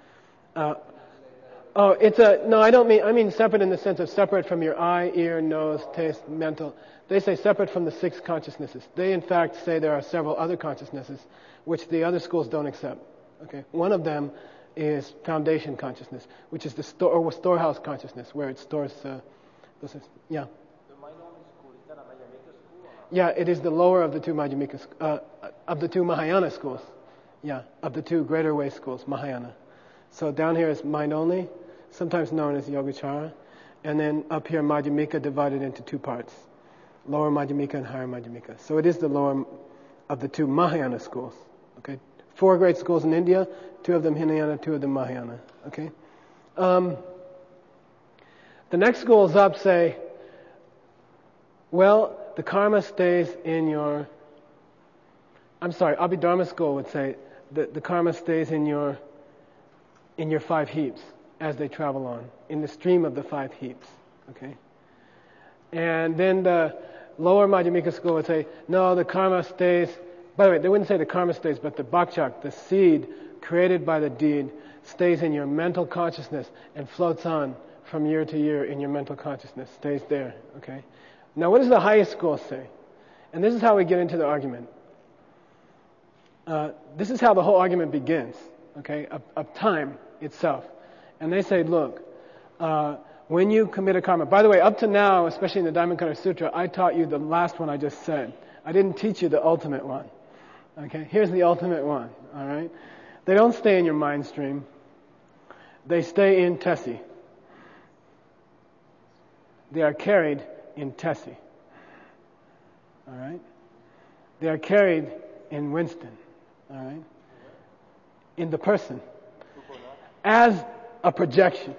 I mean separate in the sense of separate from your eye, ear, nose, taste, mental. They say separate from the 6 consciousnesses. They in fact say there are several other consciousnesses which the other schools don't accept. Okay, one of them is foundation consciousness, which is the storehouse consciousness, where it stores. Yeah. The mind-only school, is that a Madhyamika school? Yeah, it is the lower of the 2 Madhyamika, of the 2 Mahayana schools. Yeah, of the 2 greater way schools, Mahayana. So down here is mind-only, sometimes known as Yogacara, and then up here Madhyamika divided into 2 parts, lower Madhyamika and higher Madhyamika. So it is the lower of the 2 Mahayana schools. Okay, 4 great schools in India, 2 of them Hinayana, 2 of them Mahayana. Okay, the next schools up say, well, the karma stays in your. Abhidharma school would say that the karma stays in your 5 heaps as they travel on, in the stream of the 5 heaps. Okay? And then the lower Madhyamika school would say, no, the karma stays. By the way, they wouldn't say the karma stays, but the bakchak, the seed created by the deed, stays in your mental consciousness and floats on from year to year in your mental consciousness, stays there. Okay? Now, what does the highest school say? And this is how we get into the argument. This is how the whole argument begins, okay, of time itself. And they say, look, when you commit a karma, by the way, up to now, especially in the Dhammapada Sutra, I taught you the last one I just said. I didn't teach you the ultimate one. Okay, here's the ultimate one, all right? They don't stay in your mind stream. They stay in Tessie. They are carried in Tessie. All right? They are carried in Winston. All right? In the person. As a projection.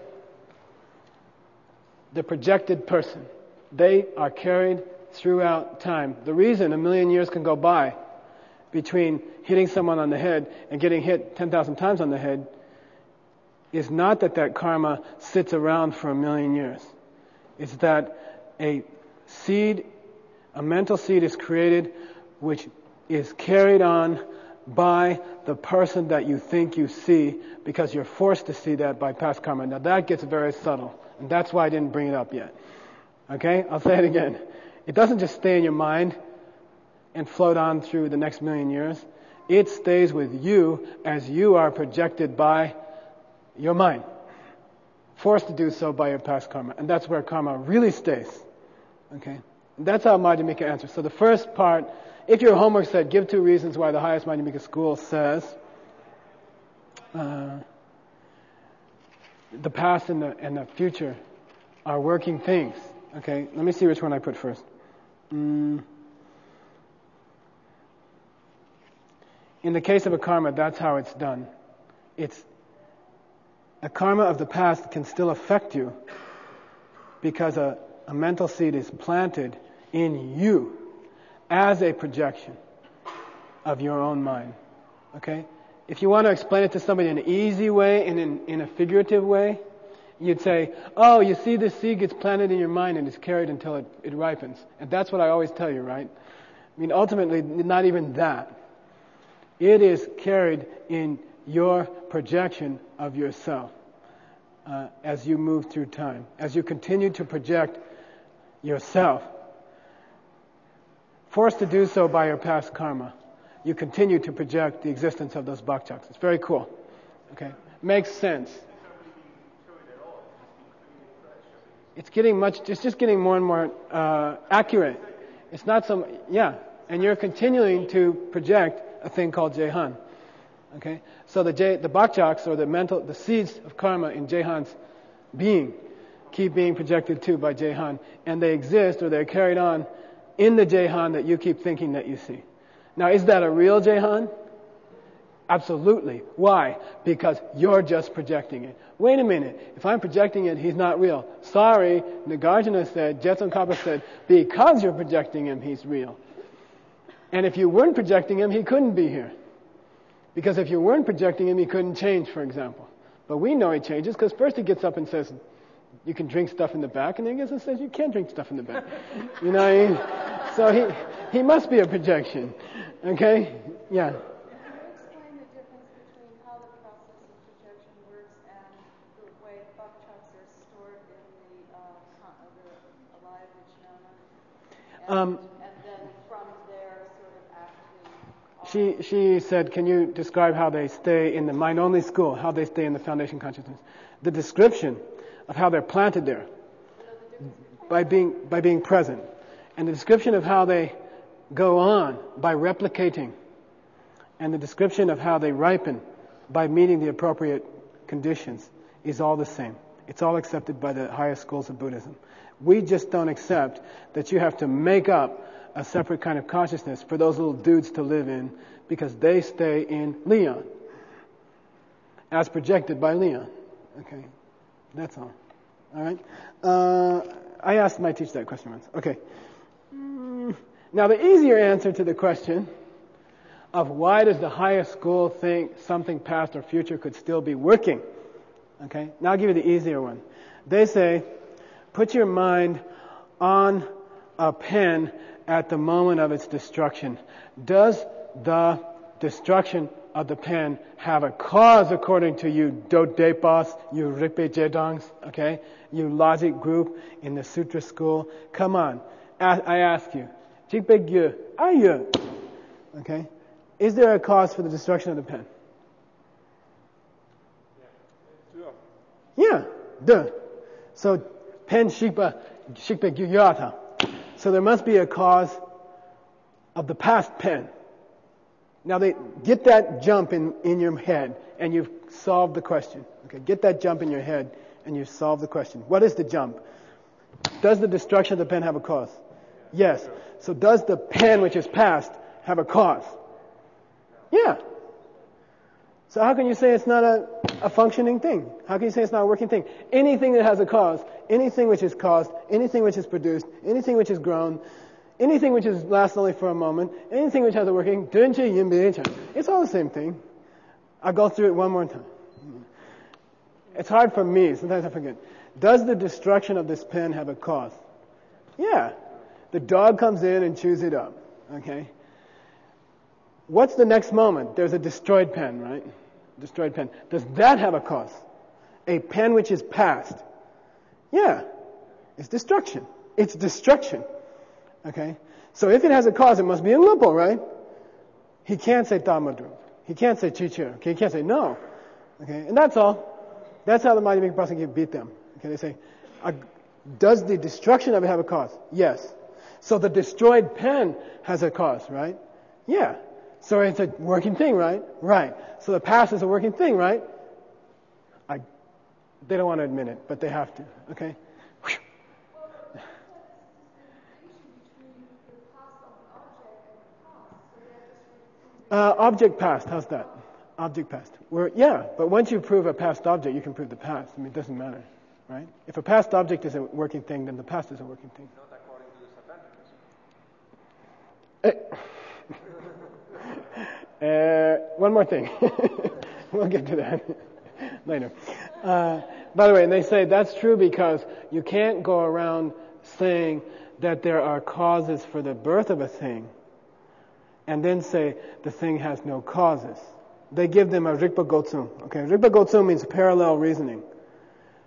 The projected person. They are carried throughout time. The reason 1,000,000 years can go by between hitting someone on the head and getting hit 10,000 times on the head is not that karma sits around for 1,000,000 years. It's that a mental seed is created which is carried on by the person that you think you see because you're forced to see that by past karma. Now that gets very subtle, and that's why I didn't bring it up yet. Okay? I'll say it again. It doesn't just stay in your mind and float on through the next 1,000,000 years. It stays with you as you are projected by your mind. Forced to do so by your past karma. And that's where karma really stays. Okay? And that's how Madhyamika answers. So the first part, if your homework said, give 2 reasons why the highest Madhyamika school says the past and the future are working things. Okay, let me see which one I put first. In the case of a karma, that's how it's done. It's a karma of the past can still affect you because a mental seed is planted in you as a projection of your own mind. Okay? If you want to explain it to somebody in an easy way and in a figurative way, you'd say, oh, you see this seed gets planted in your mind and is carried until it ripens. And that's what I always tell you, right? I mean, ultimately, not even that. It is carried in your projection of yourself. as you move through time, as you continue to project yourself, forced to do so by your past karma, you continue to project the existence of those bakchaks. It's very cool. Okay, makes sense. It's just getting more and more accurate. It's not and you're continuing to project a thing called Jehan. Okay, so the bakchaks, or the seeds of karma in Jehan's being, keep being projected too by Jehan, and they exist, or they're carried on in the Jehan that you keep thinking that you see. Now, is that a real Jehan? Absolutely. Why? Because you're just projecting it. Wait a minute. If I'm projecting it, he's not real. Sorry, Nagarjuna said, Jetsun Kappa said, because you're projecting him, he's real. And if you weren't projecting him, he couldn't be here. Because if you weren't projecting him, he couldn't change, for example. But we know he changes, because first he gets up and says, you can drink stuff in the back, and then he gets up and says, you can't drink stuff in the back. You know what I mean? So he must be a projection. Okay? Yeah. Can you explain the difference between how the process of projection works and the way bakchaks are stored in the alive vijnana? And then from there sort of acting. She said, can you describe how they stay in the mind-only school, how they stay in the foundation consciousness? The description of how they're planted there by being present. And the description of how they go on by replicating. And the description of how they ripen by meeting the appropriate conditions is all the same. It's all accepted by the higher schools of Buddhism. We just don't accept that you have to make up a separate kind of consciousness for those little dudes to live in, because they stay in Leon, as projected by Leon. Okay, that's all. All right. I asked my teacher that question once. Okay. Now the easier answer to the question of why does the higher school think something past or future could still be working? Okay. Now I'll give you the easier one. They say, put your mind on a pen at the moment of its destruction. Does the destruction of the pen have a cause according to you Dodepas, you Ripe Jedangs, okay? You logic group in the sutra school? Come on. I ask you. Jikpe Gyu, okay? Is there a cause for the destruction of the pen? Yeah. Duh. So, pen shikpe gyu yata. So there must be a cause of the past pen. Now they get that jump in your head and you've solved the question. Okay, get that jump in your head and you've solved the question. What is the jump? Does the destruction of the pen have a cause? Yes. So does the pen which is past have a cause? Yeah. So how can you say it's not a functioning thing? How can you say it's not a working thing? Anything that has a cause, anything which is caused, anything which is produced, anything which is grown, anything which is lasts only for a moment, anything which has a working, it's all the same thing. I'll go through it one more time. It's hard for me, sometimes I forget. Does the destruction of this pen have a cause? Yeah. The dog comes in and chews it up. Okay? What's the next moment? There's a destroyed pen, right? Destroyed pen. Does that have a cause? A pen which is past. Yeah. It's destruction. It's destruction. Okay? So if it has a cause, it must be in Lupo, right? He can't say Tamadru. He can't say Chichir. Okay? He can't say no. Okay? And that's all. That's how the Madhyamika Prasangika beat them. Okay? They say, does the destruction of it have a cause? Yes. So the destroyed pen has a cause, right? Yeah. So it's a working thing, right? Right. So the past is a working thing, right? They don't want to admit it, but they have to. Okay? Object past, how's that? Object past. But once you prove a past object, you can prove the past. I mean, it doesn't matter, right? If a past object is a working thing, then the past is a working thing. Not according to the Sabbaticism. One more thing. We'll get to that later. By the way, and they say that's true because you can't go around saying that there are causes for the birth of a thing and then say the thing has no causes. They give them a Rikpa Gotsum. Okay, Rikpa Gotsum means parallel reasoning.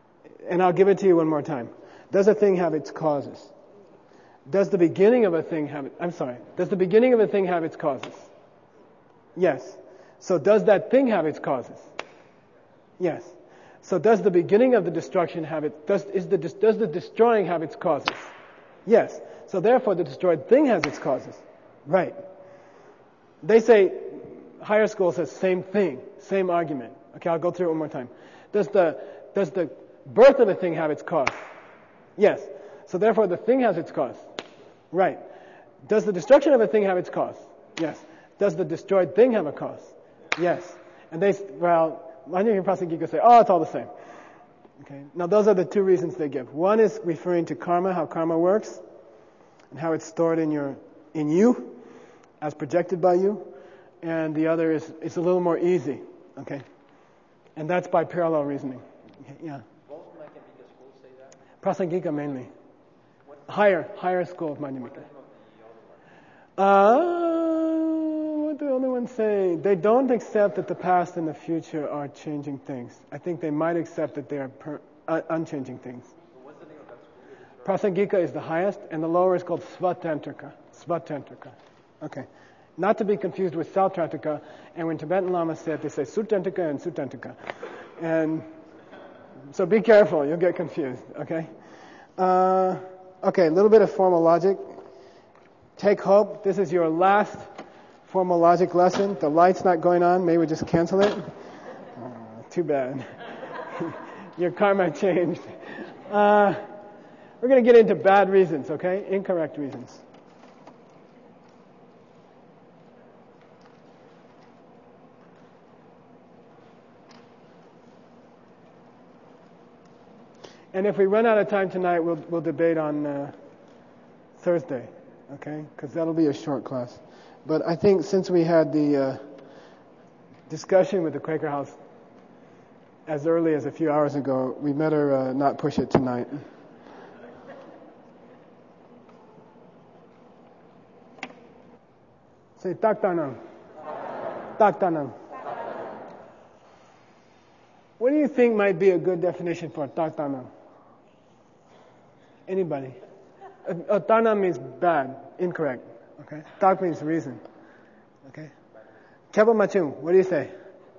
And I'll give it to you one more time. Does a thing have its causes? Does the beginning of a thing have does the beginning of a thing have its causes? Yes. So does that thing have its causes? Yes. So does the beginning of the destruction have it, does the destroying have its causes? Yes. So therefore the destroyed thing has its causes. Right. They say, higher school says same thing, same argument. Okay, I'll go through it one more time. Does the birth of a thing have its cause? Yes. So therefore the thing has its cause. Right. Does the destruction of a thing have its cause? Yes. Does the destroyed thing have a cause? Yes. And Manjusri Prasangika say, it's all the same. Okay. Now those are the two reasons they give. One is referring to karma, how karma works, and how it's stored in you, as projected by you. And the other is, it's a little more easy. Okay. And that's by parallel reasoning. Okay. Yeah. Both Madhyamika schools say that? Prasangika mainly. Higher school of Madhyamika. What do the other ones say? They don't accept that the past and the future are changing things. I think they might accept that they are unchanging things. What's the name of that school? Prasangika is the highest, and the lower is called Svatantrika. Okay. Not to be confused with Sautrantika, and when Tibetan Lamas say it, they say Sutantika and Sutantika. And so be careful, you'll get confused, okay? Okay, a little bit of formal logic. Take hope. This is your last formal logic lesson. The light's not going on. Maybe we just cancel it. Too bad. Your karma changed. We're going to get into bad reasons, okay? Incorrect reasons. And if we run out of time tonight, we'll debate on Thursday, okay? Because that'll be a short class. But I think since we had the discussion with the Quaker House as early as a few hours ago, we better not push it tonight. Say Taktanam. Taktanam. What do you think might be a good definition for Taktanam? Anybody? Tana means bad, incorrect. Okay? Tak means reason. Okay? Khepa Machung, what do you say?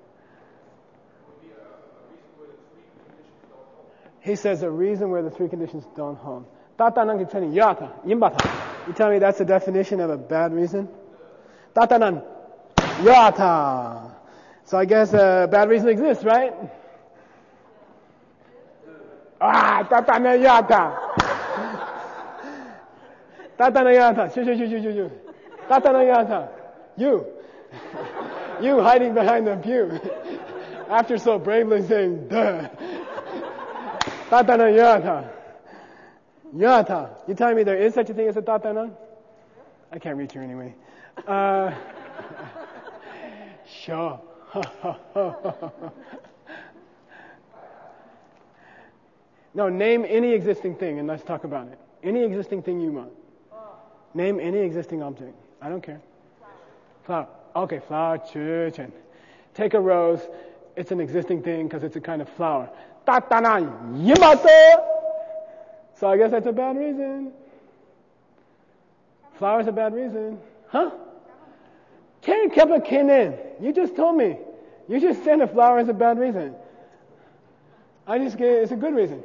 He says a reason where the three conditions don't hold. Tatanan kitani yata, yimbata. You tell me that's a definition of a bad reason? Tatanan yata. So I guess a bad reason exists, right? Tatanan yata. Tatanayata, shoo. Tatanayata, you hiding behind the pew. After so bravely saying, duh. Tatanayata. Yata. You telling me there is such a thing as a tatana? I can't reach you anyway. Sure. No, name any existing thing and let's talk about it. Any existing thing you want. Name any existing object. I don't care. Flower. Okay, flower. Chuchen. Take a rose. It's an existing thing because it's a kind of flower. Tatana yimata. So I guess that's a bad reason. Flower's a bad reason. Huh? Ken Kepa Kenen. You just told me. You just said a flower is a bad reason. I just gave it's a good reason.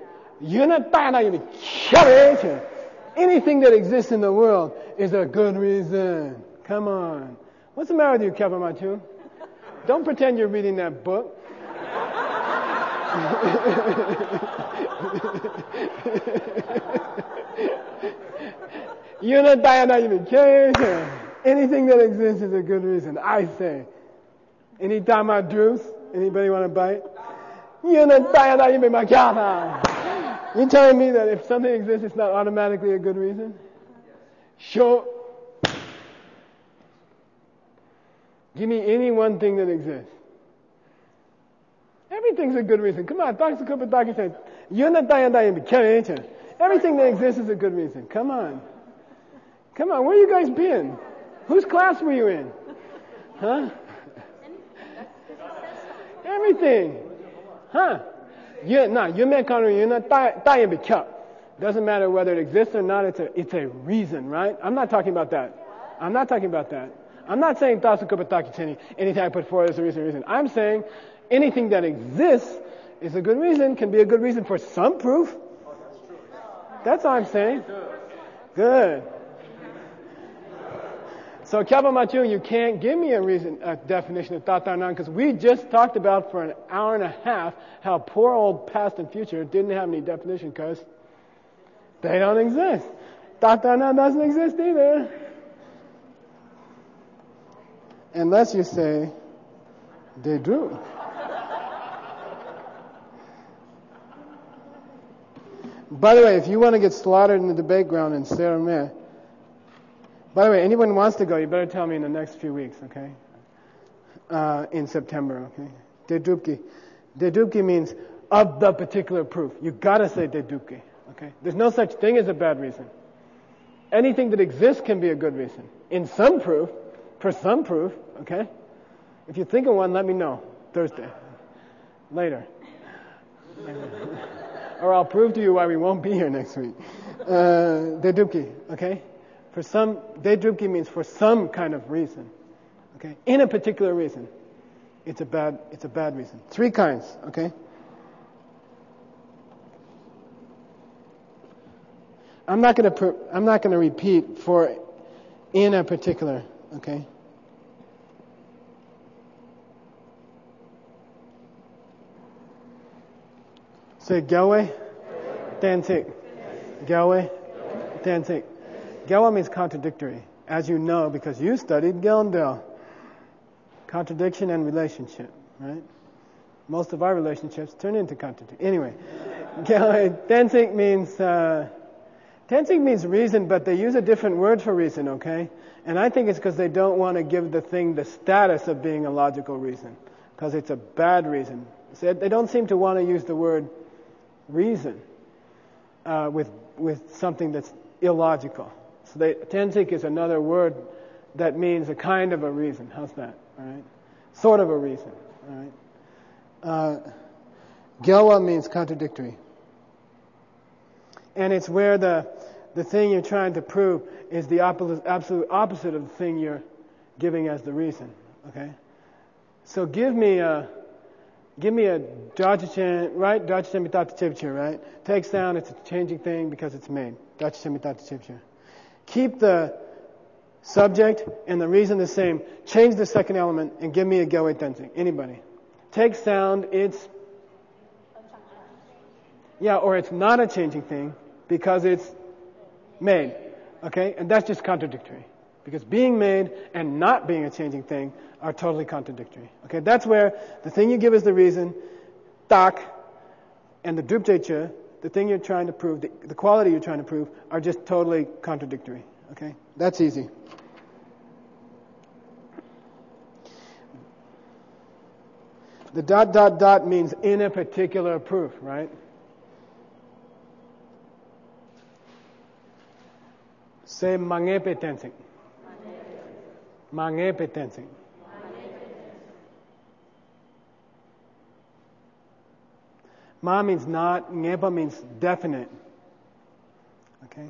Anything that exists in the world is a good reason. Come on. What's the matter with you, Khepa Machung? Don't pretend you're reading that book. Anything that exists is a good reason, I say. Any Dhamma Druce? Anybody want to bite? You're telling me that if something exists, it's not automatically a good reason? Sure. Give me any one thing that exists. Everything's a good reason. Come on, Dr. Kupataki said, everything that exists is a good reason. Come on. Come on, where you guys been? Whose class were you in? Huh? Everything. Huh? Doesn't matter whether it exists or not, it's a reason, right? I'm not talking about that. I'm not talking about that. I'm not saying anything I put forward is a reason. I'm saying anything that exists is a good reason, can be a good reason for some proof. That's all I'm saying. Good. So Kyabha Machu, you can't give me a definition of Tatanan because we just talked about for an hour and a half how poor old past and future didn't have any definition because they don't exist. Tatanan doesn't exist either. Unless you say, they do. By the way, if you want to get slaughtered in the debate ground in Saramé, by the way, anyone who wants to go, you better tell me in the next few weeks, okay? In September, okay? Dedupki. Dedupki means of the particular proof. You gotta say Dedupki, okay? There's no such thing as a bad reason. Anything that exists can be a good reason. In some proof, for some proof, okay? If you think of one, let me know. Thursday. Later. Or I'll prove to you why we won't be here next week. Dedupki, okay? For some, Dedupki means for some kind of reason. Okay? In a particular reason. It's a bad reason. 3 kinds, okay? I'm not going to repeat for in a particular, okay? Say Gyalway, Dansik. Gyalway, Dansik. Gyalwa means contradictory, as you know, because you studied Gyalndal. Contradiction and relationship, right? Most of our relationships turn into contradiction. Anyway, Dansik means reason, but they use a different word for reason, okay? And I think it's because they don't want to give the thing the status of being a logical reason, because it's a bad reason. So they don't seem to want to use the word reason with something that's illogical. So Tensik is another word that means a kind of a reason. How's that? All right, sort of a reason. All right. Gyalwa means contradictory, and it's where the thing you're trying to prove is the absolute opposite of the thing you're giving as the reason. Okay, so give me a Dachichen, right? Dachichen mitata chipchir, right? Takes down, it's a changing thing because it's made. Dachichen mitata chipchir. Keep the subject and the reason the same. Change the second element and give me a Gyalway Tensik. Anybody? Take sound, or it's not a changing thing because it's made. Okay? And that's just contradictory. Because being made and not being a changing thing are totally contradictory. Okay? That's where the thing you give as the reason, tak, and the drupjecha, the thing you're trying to prove, the quality you're trying to prove, are just totally contradictory. Okay? That's easy. The ... means in a particular proof, right? Say mangepe tensing. Mangepe tensing. Ma means not, ngepa means definite. Okay?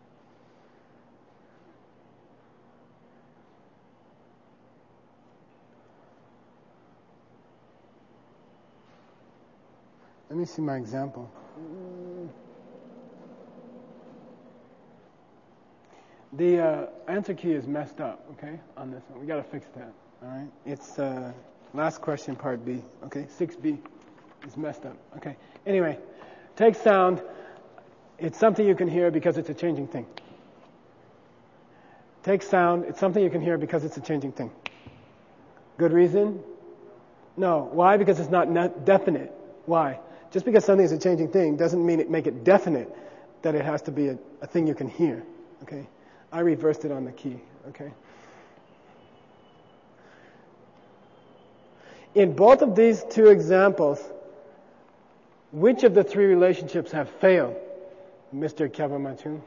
Let me see my example. The answer key is messed up, okay, on this one. We got to fix that, all right? It's last question, part B, okay? 6B is messed up, okay? Anyway, take sound. It's something you can hear because it's a changing thing. Take sound. It's something you can hear because it's a changing thing. Good reason? No. Why? Because it's not definite. Why? Just because something is a changing thing doesn't mean make it definite that it has to be a thing you can hear, okay? I reversed it on the key, okay? In both of these 2 examples, which of the 3 relationships have failed, Mr. Kyabha Machu?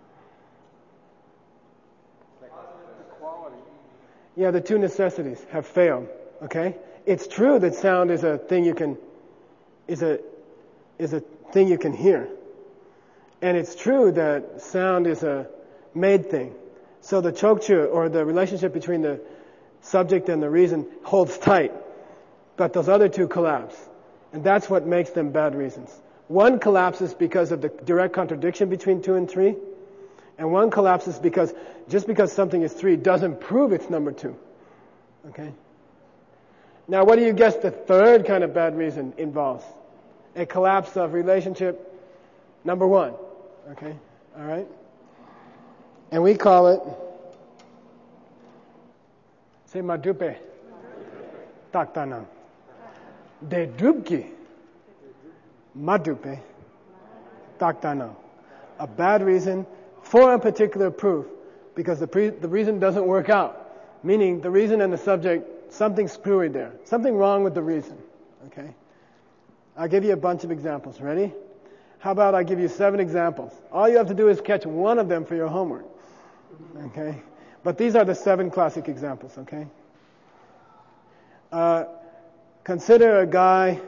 Yeah, the 2 necessities have failed, okay? It's true that sound is a thing is a thing you can hear. And it's true that sound is a made thing. So the chokchu, or the relationship between the subject and the reason, holds tight. But those other two collapse. And that's what makes them bad reasons. One collapses because of the direct contradiction between 2 and 3. And one collapses because just because something is 3 doesn't prove it's number 2. Okay? Now what do you guess the third kind of bad reason involves? A collapse of relationship number 1. Okay? Alright? And we call it, say madupe, taktanam. De drupki, madupe, taktanam. A bad reason for a particular proof, because the reason doesn't work out. Meaning the reason and the subject, something screwy there. Something wrong with the reason. Okay? I'll give you a bunch of examples. Ready? How about I give you 7 examples? All you have to do is catch one of them for your homework. Okay? But these are the 7 classic examples, okay? Consider a guy,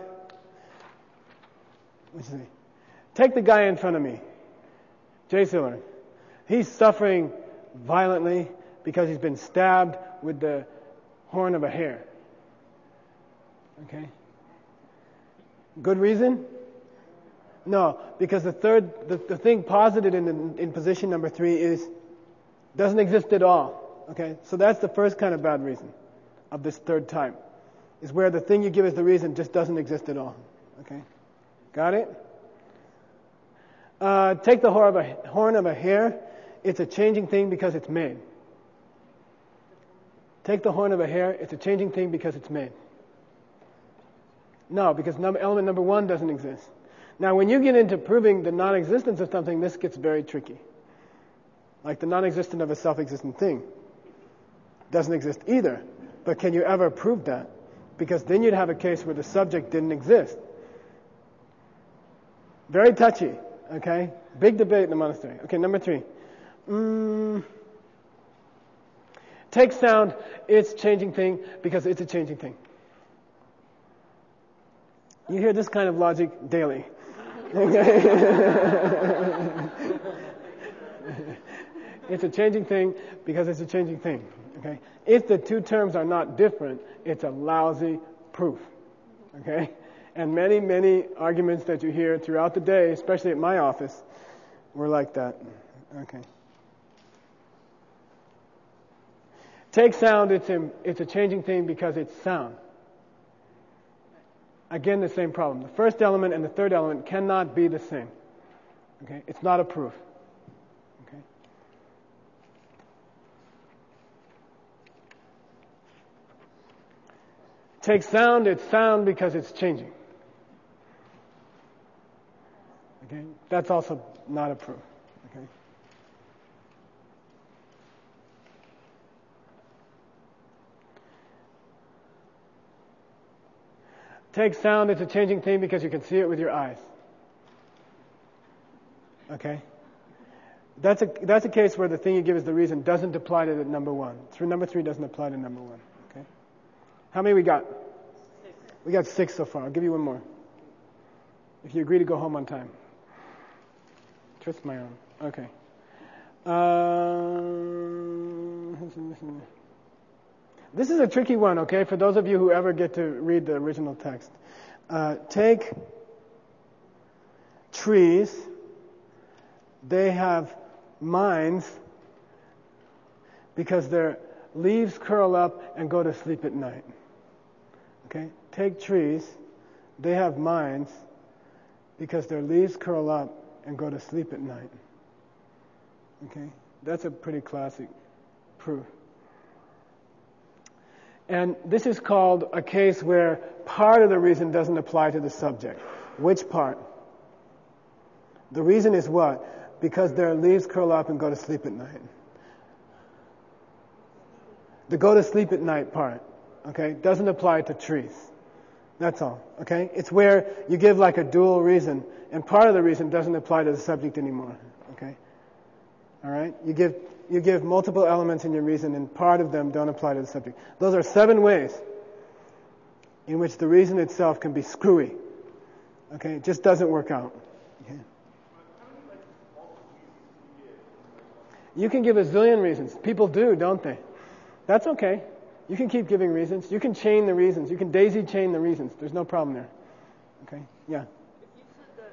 take the guy in front of me, Jay Siller. He's suffering violently because he's been stabbed with the horn of a hare. Okay? Good reason? No, because the thing posited in position number 3 doesn't exist at all. Okay? So that's the first kind of bad reason of this third type, is where the thing you give as the reason just doesn't exist at all. Okay? Got it? Take the horn of a hare. It's a changing thing because it's made. Take the horn of a hare. It's a changing thing because it's made. No, because element number 1 doesn't exist. Now, when you get into proving the non-existence of something, this gets very tricky. Like the non-existence of a self-existent thing doesn't exist either. But can you ever prove that? Because then you'd have a case where the subject didn't exist. Very touchy, okay? Big debate in the monastery. Okay, number 3. Take sound, it's a changing thing because it's a changing thing. You hear this kind of logic daily. Okay? It's a changing thing because it's a changing thing. Okay? If the two terms are not different, it's a lousy proof. Okay? And many, many arguments that you hear throughout the day, especially at my office, were like that. Okay. Take sound, it's a changing thing because it's sound. Again, the same problem. The first element and the third element cannot be the same. Okay? It's not a proof. Okay? Take sound, it's sound because it's changing. Okay? That's also not a proof. Okay? Take sound, it's a changing thing because you can see it with your eyes. Okay? That's a case where the thing you give as the reason doesn't apply to the number 1. Number 3 doesn't apply to number 1. Okay? How many we got? 6. We got 6 so far. I'll give you one more. If you agree to go home on time. Twist my arm. Okay. This is a tricky one, okay, for those of you who ever get to read the original text. Take trees. They have minds because their leaves curl up and go to sleep at night. Okay? Take trees. They have minds because their leaves curl up and go to sleep at night. Okay? That's a pretty classic proof. And this is called a case where part of the reason doesn't apply to the subject. Which part? The reason is what? Because their leaves curl up and go to sleep at night. The go to sleep at night part, okay, doesn't apply to trees. That's all, okay? It's where you give like a dual reason, and part of the reason doesn't apply to the subject anymore, okay? All right? You give multiple elements in your reason, and part of them don't apply to the subject. Those are 7 ways in which the reason itself can be screwy. Okay, it just doesn't work out. Okay. You can give a zillion reasons. People do, don't they? That's okay. You can keep giving reasons. You can chain the reasons. You can daisy chain the reasons. There's no problem there. Okay? Yeah. If you said that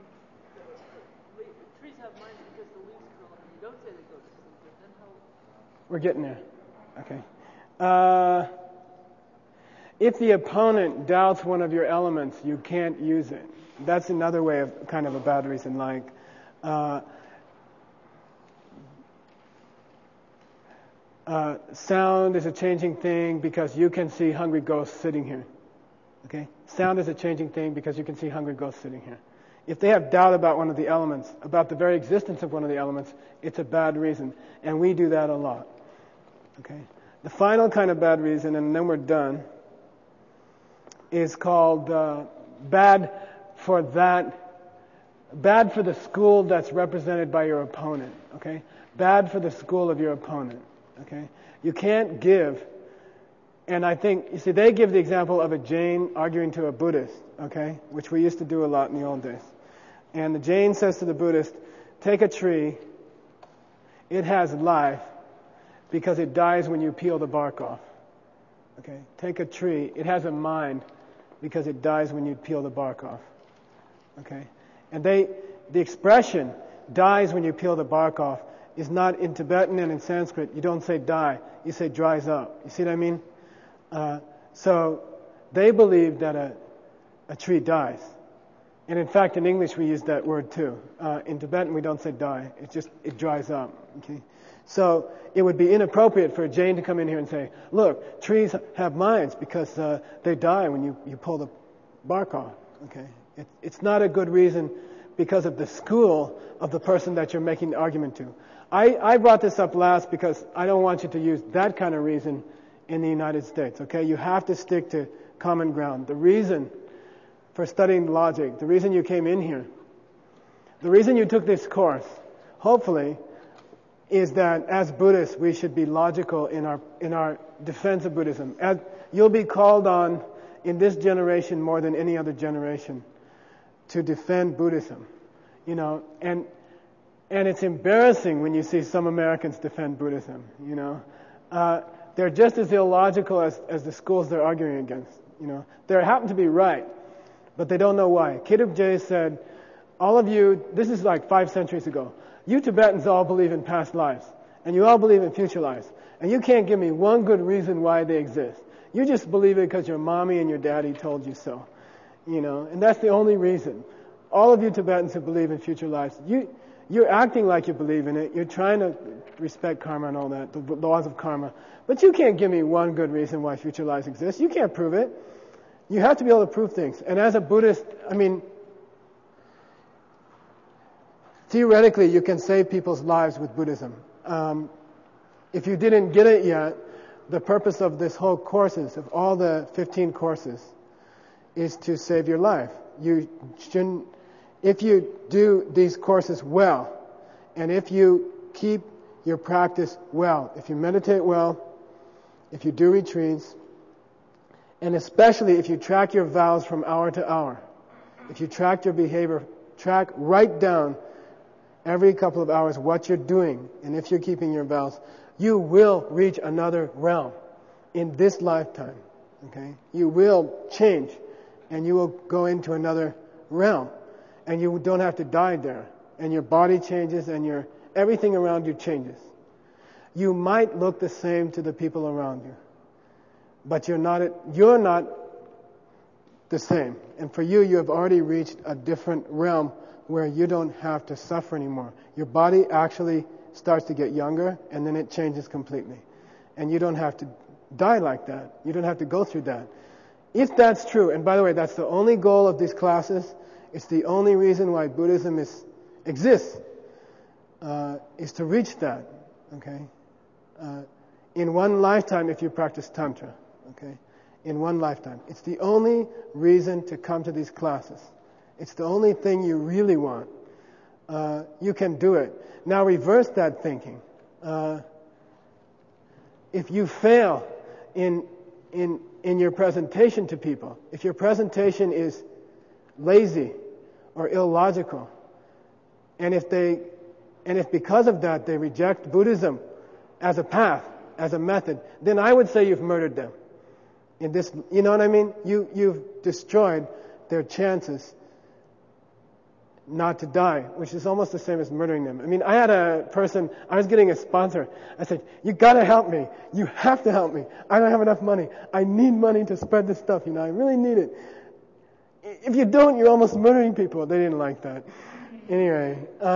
trees have minds because the leaves curl up, and you don't say they go to sleep, then how? We're getting there. Okay. If the opponent doubts one of your elements, you can't use it. That's another way of kind of a bad reason, like sound is a changing thing because you can see hungry ghosts sitting here. Okay? Sound is a changing thing because you can see hungry ghosts sitting here. If they have doubt about one of the elements, about the very existence of one of the elements, it's a bad reason. And we do that a lot. Okay? The final kind of bad reason, and then we're done, is called bad for the school that's represented by your opponent. Okay? Bad for the school of your opponent. Okay? You can't give, and I think, you see, they give the example of a Jain arguing to a Buddhist, okay? Which we used to do a lot in the old days. And the Jain says to the Buddhist, take a tree, it has life because it dies when you peel the bark off. Okay? Take a tree, it has a mind because it dies when you peel the bark off. Okay? And the expression, dies when you peel the bark off, is not in Tibetan and in Sanskrit. You don't say die, you say dries up. You see what I mean? So they believe that a tree dies. And in fact, in English we use that word too. In Tibetan we don't say die, it dries up. Okay? So it would be inappropriate for a Jain to come in here and say, look, trees have minds because they die when you pull the bark off. Okay? It's not a good reason because of the school of the person that you're making the argument to. I brought this up last because I don't want you to use that kind of reason in the United States. Okay? You have to stick to common ground. The reason for studying logic, the reason you came in here, the reason you took this course, hopefully, is that as Buddhists we should be logical in our defense of Buddhism. As you'll be called on in this generation more than any other generation to defend Buddhism, you know, and it's embarrassing when you see some Americans defend Buddhism, you know. They're just as illogical as the schools they're arguing against, you know. They happen to be right, but they don't know why. Khedrup J said, all of you, this is like 5 centuries ago, you Tibetans all believe in past lives, and you all believe in future lives, and you can't give me one good reason why they exist. You just believe it because your mommy and your daddy told you so, you know, and that's the only reason. All of you Tibetans who believe in future lives, you're acting like you believe in it. You're trying to respect karma and all that, the laws of karma. But you can't give me one good reason why future lives exist. You can't prove it. You have to be able to prove things. And as a Buddhist, I mean, theoretically, you can save people's lives with Buddhism. If you didn't get it yet, the purpose of this whole courses, of all the 15 courses, is to save your life. You shouldn't, if you do these courses well, and if you keep your practice well, if you meditate well, if you do retreats, and especially if you track your vows from hour to hour, if you track your behavior, write down every couple of hours what you're doing, and if you're keeping your vows, you will reach another realm in this lifetime. Okay? You will change, and you will go into another realm, and you don't have to die there, and your body changes, and everything around you changes. You might look the same to the people around you, but you're not the same. And for you have already reached a different realm where you don't have to suffer anymore. Your body actually starts to get younger, and then it changes completely. And you don't have to die like that. You don't have to go through that. If that's true, and by the way, that's the only goal of these classes, it's the only reason why Buddhism exists, is to reach that. Okay? In one lifetime, if you practice Tantra. Okay? In one lifetime. It's the only reason to come to these classes. It's the only thing you really want. You can do it. Now reverse that thinking. If you fail in your presentation to people, if your presentation is lazy or illogical. And if because of that they reject Buddhism as a path, as a method, then I would say you've murdered them. In this, you know what I mean? You've destroyed their chances not to die, which is almost the same as murdering them. I mean, I had a person, I was getting a sponsor. I said, you gotta help me. You have to help me. I don't have enough money. I need money to spread this stuff, I really need it. If you don't, you're almost murdering people. They didn't like that. Anyway,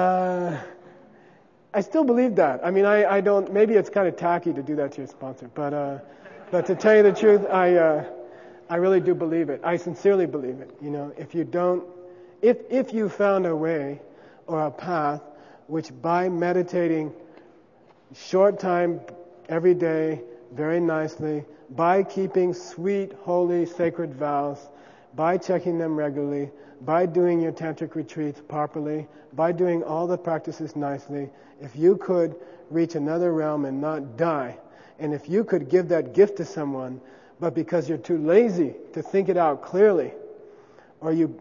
I still believe that. I mean, I don't, maybe it's kind of tacky to do that to your sponsor, but to tell you the truth, I really do believe it. I sincerely believe it. If you found a way or a path which by meditating short time every day, very nicely, by keeping sweet, holy, sacred vows, by checking them regularly, by doing your tantric retreats properly, by doing all the practices nicely, if you could reach another realm and not die, and if you could give that gift to someone, but because you're too lazy to think it out clearly, or you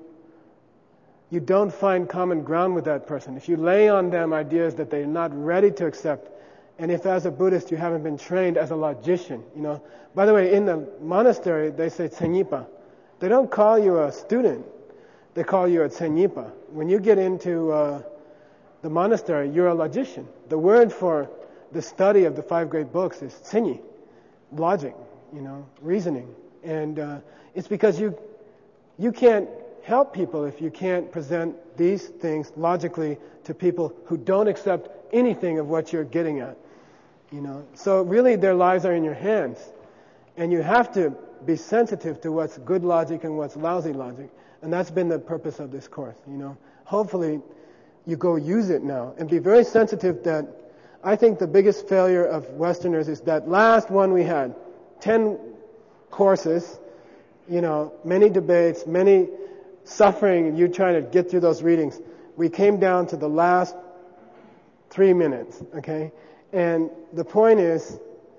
don't find common ground with that person, if you lay on them ideas that they're not ready to accept, and if as a Buddhist you haven't been trained as a logician, By the way, in the monastery they say Tsenyipa. They don't call you a student. They call you a Tsenyipa. When you get into the monastery, you're a logician. The word for the study of the 5 great books is Tsenyi, logic, reasoning. And it's because you can't help people if you can't present these things logically to people who don't accept anything of what you're getting at. So really their lives are in your hands. And you have to be sensitive to what's good logic and what's lousy logic. And that's been the purpose of this course, Hopefully you go use it now and be very sensitive that I think the biggest failure of Westerners is that last one we had. 10 courses, many debates, many suffering, you trying to get through those readings. We came down to the last 3 minutes, okay? And the point is,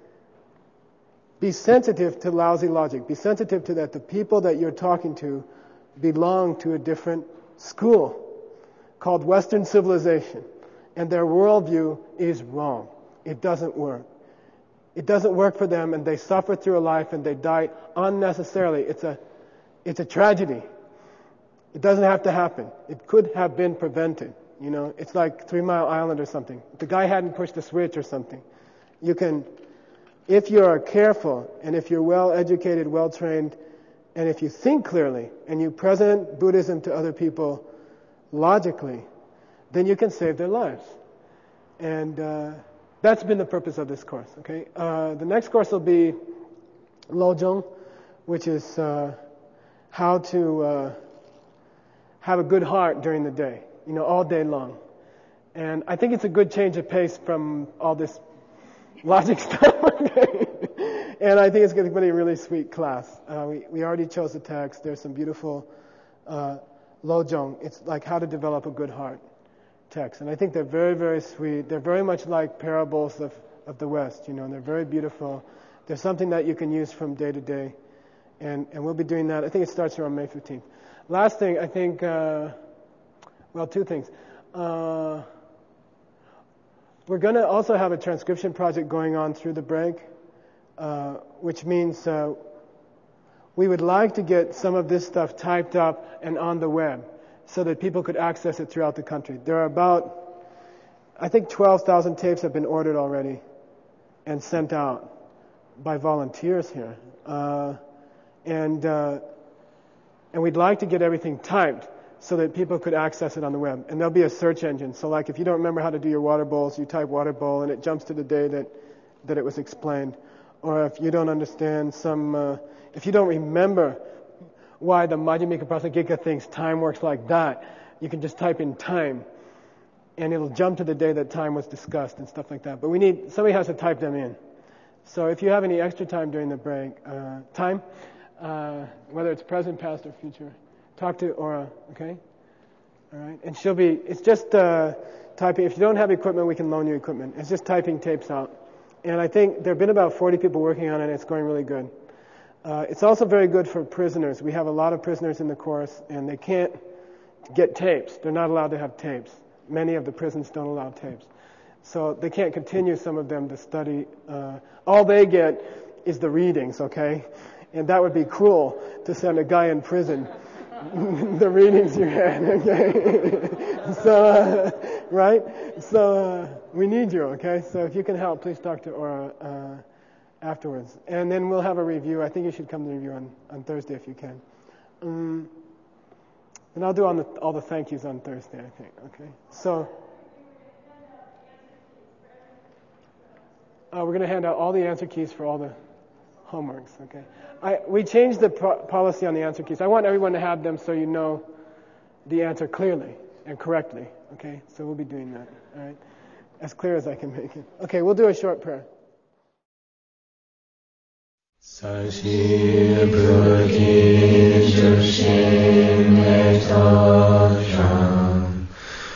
be sensitive to lousy logic. Be sensitive to that the people that you're talking to belong to a different school called Western civilization. And their worldview is wrong. It doesn't work. It doesn't work for them, and they suffer through a life and they die unnecessarily. It's a tragedy. It doesn't have to happen. It could have been prevented. It's like 3 Mile Island or something. If the guy hadn't pushed the switch or something, if you are careful and if you're well educated, well trained, and if you think clearly and you present Buddhism to other people logically, then you can save their lives. And that's been the purpose of this course. Okay. The next course will be Lojong, which is how to have a good heart during the day, all day long. And I think it's a good change of pace from all this logic stuff. Okay. And I think it's going to be a really sweet class. We already chose the text. There's some beautiful Lojong. It's like how to develop a good heart text. And I think they're very, very sweet. They're very much like parables of the West, and they're very beautiful. There's something that you can use from day to day. And we'll be doing that. I think it starts around May 15th. Last thing, I think, 2 things. We're going to also have a transcription project going on through the break, which means we would like to get some of this stuff typed up and on the web so that people could access it throughout the country. There are about, I think 12,000 tapes have been ordered already and sent out by volunteers here. And we'd like to get everything typed so that people could access it on the web. And there'll be a search engine. So like if you don't remember how to do your water bowls, you type water bowl and it jumps to the day that it was explained. Or if you don't understand if you don't remember why the Madhyamika Prasangika thinks time works like that, you can just type in time and it'll jump to the day that time was discussed and stuff like that. But somebody has to type them in. So if you have any extra time during the break, whether it's present, past, or future, talk to Aura, okay? All right? And it's just typing. If you don't have equipment, we can loan you equipment. It's just typing tapes out. And I think there have been about 40 people working on it, and it's going really good. It's also very good for prisoners. We have a lot of prisoners in the course, and they can't get tapes. They're not allowed to have tapes. Many of the prisons don't allow tapes. So they can't continue, some of them, to study. All they get is the readings, okay? And that would be cruel to send a guy in prison the readings you had, okay? So, right? So we need you, okay? So if you can help, please talk to Aura afterwards. And then we'll have a review. I think you should come to the review on Thursday if you can. And I'll do all the thank yous on Thursday, I think, okay? So we're going to hand out all the answer keys for all the homeworks, okay? We changed the policy on the answer keys. I want everyone to have them so you know the answer clearly and correctly, okay? So we'll be doing that, all right? As clear as I can make it. Okay, we'll do a short prayer. Sashi Purki Jushin Etotram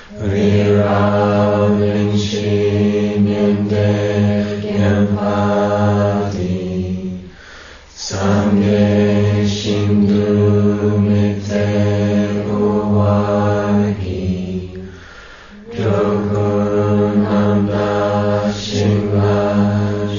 Riravin Shinyende Gyempati Sangye Shindu Mite Uwagi Joguru Nanda Shingla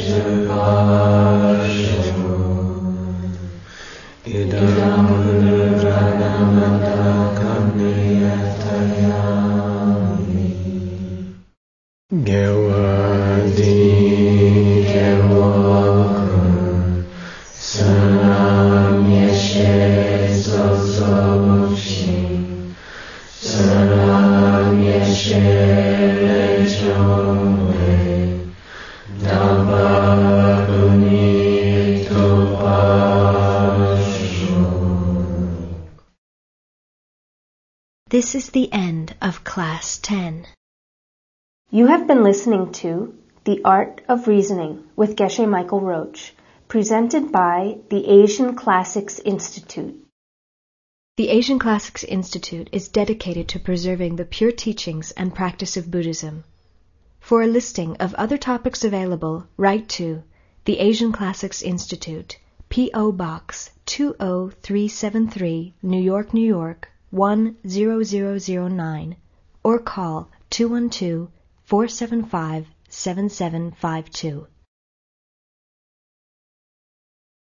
This is the end of Class 10. You have been listening to The Art of Reasoning with Geshe Michael Roach, presented by the Asian Classics Institute. The Asian Classics Institute is dedicated to preserving the pure teachings and practice of Buddhism. For a listing of other topics available, write to the Asian Classics Institute, P.O. Box 20373, New York, New York, 10009, or call 212-475-7752.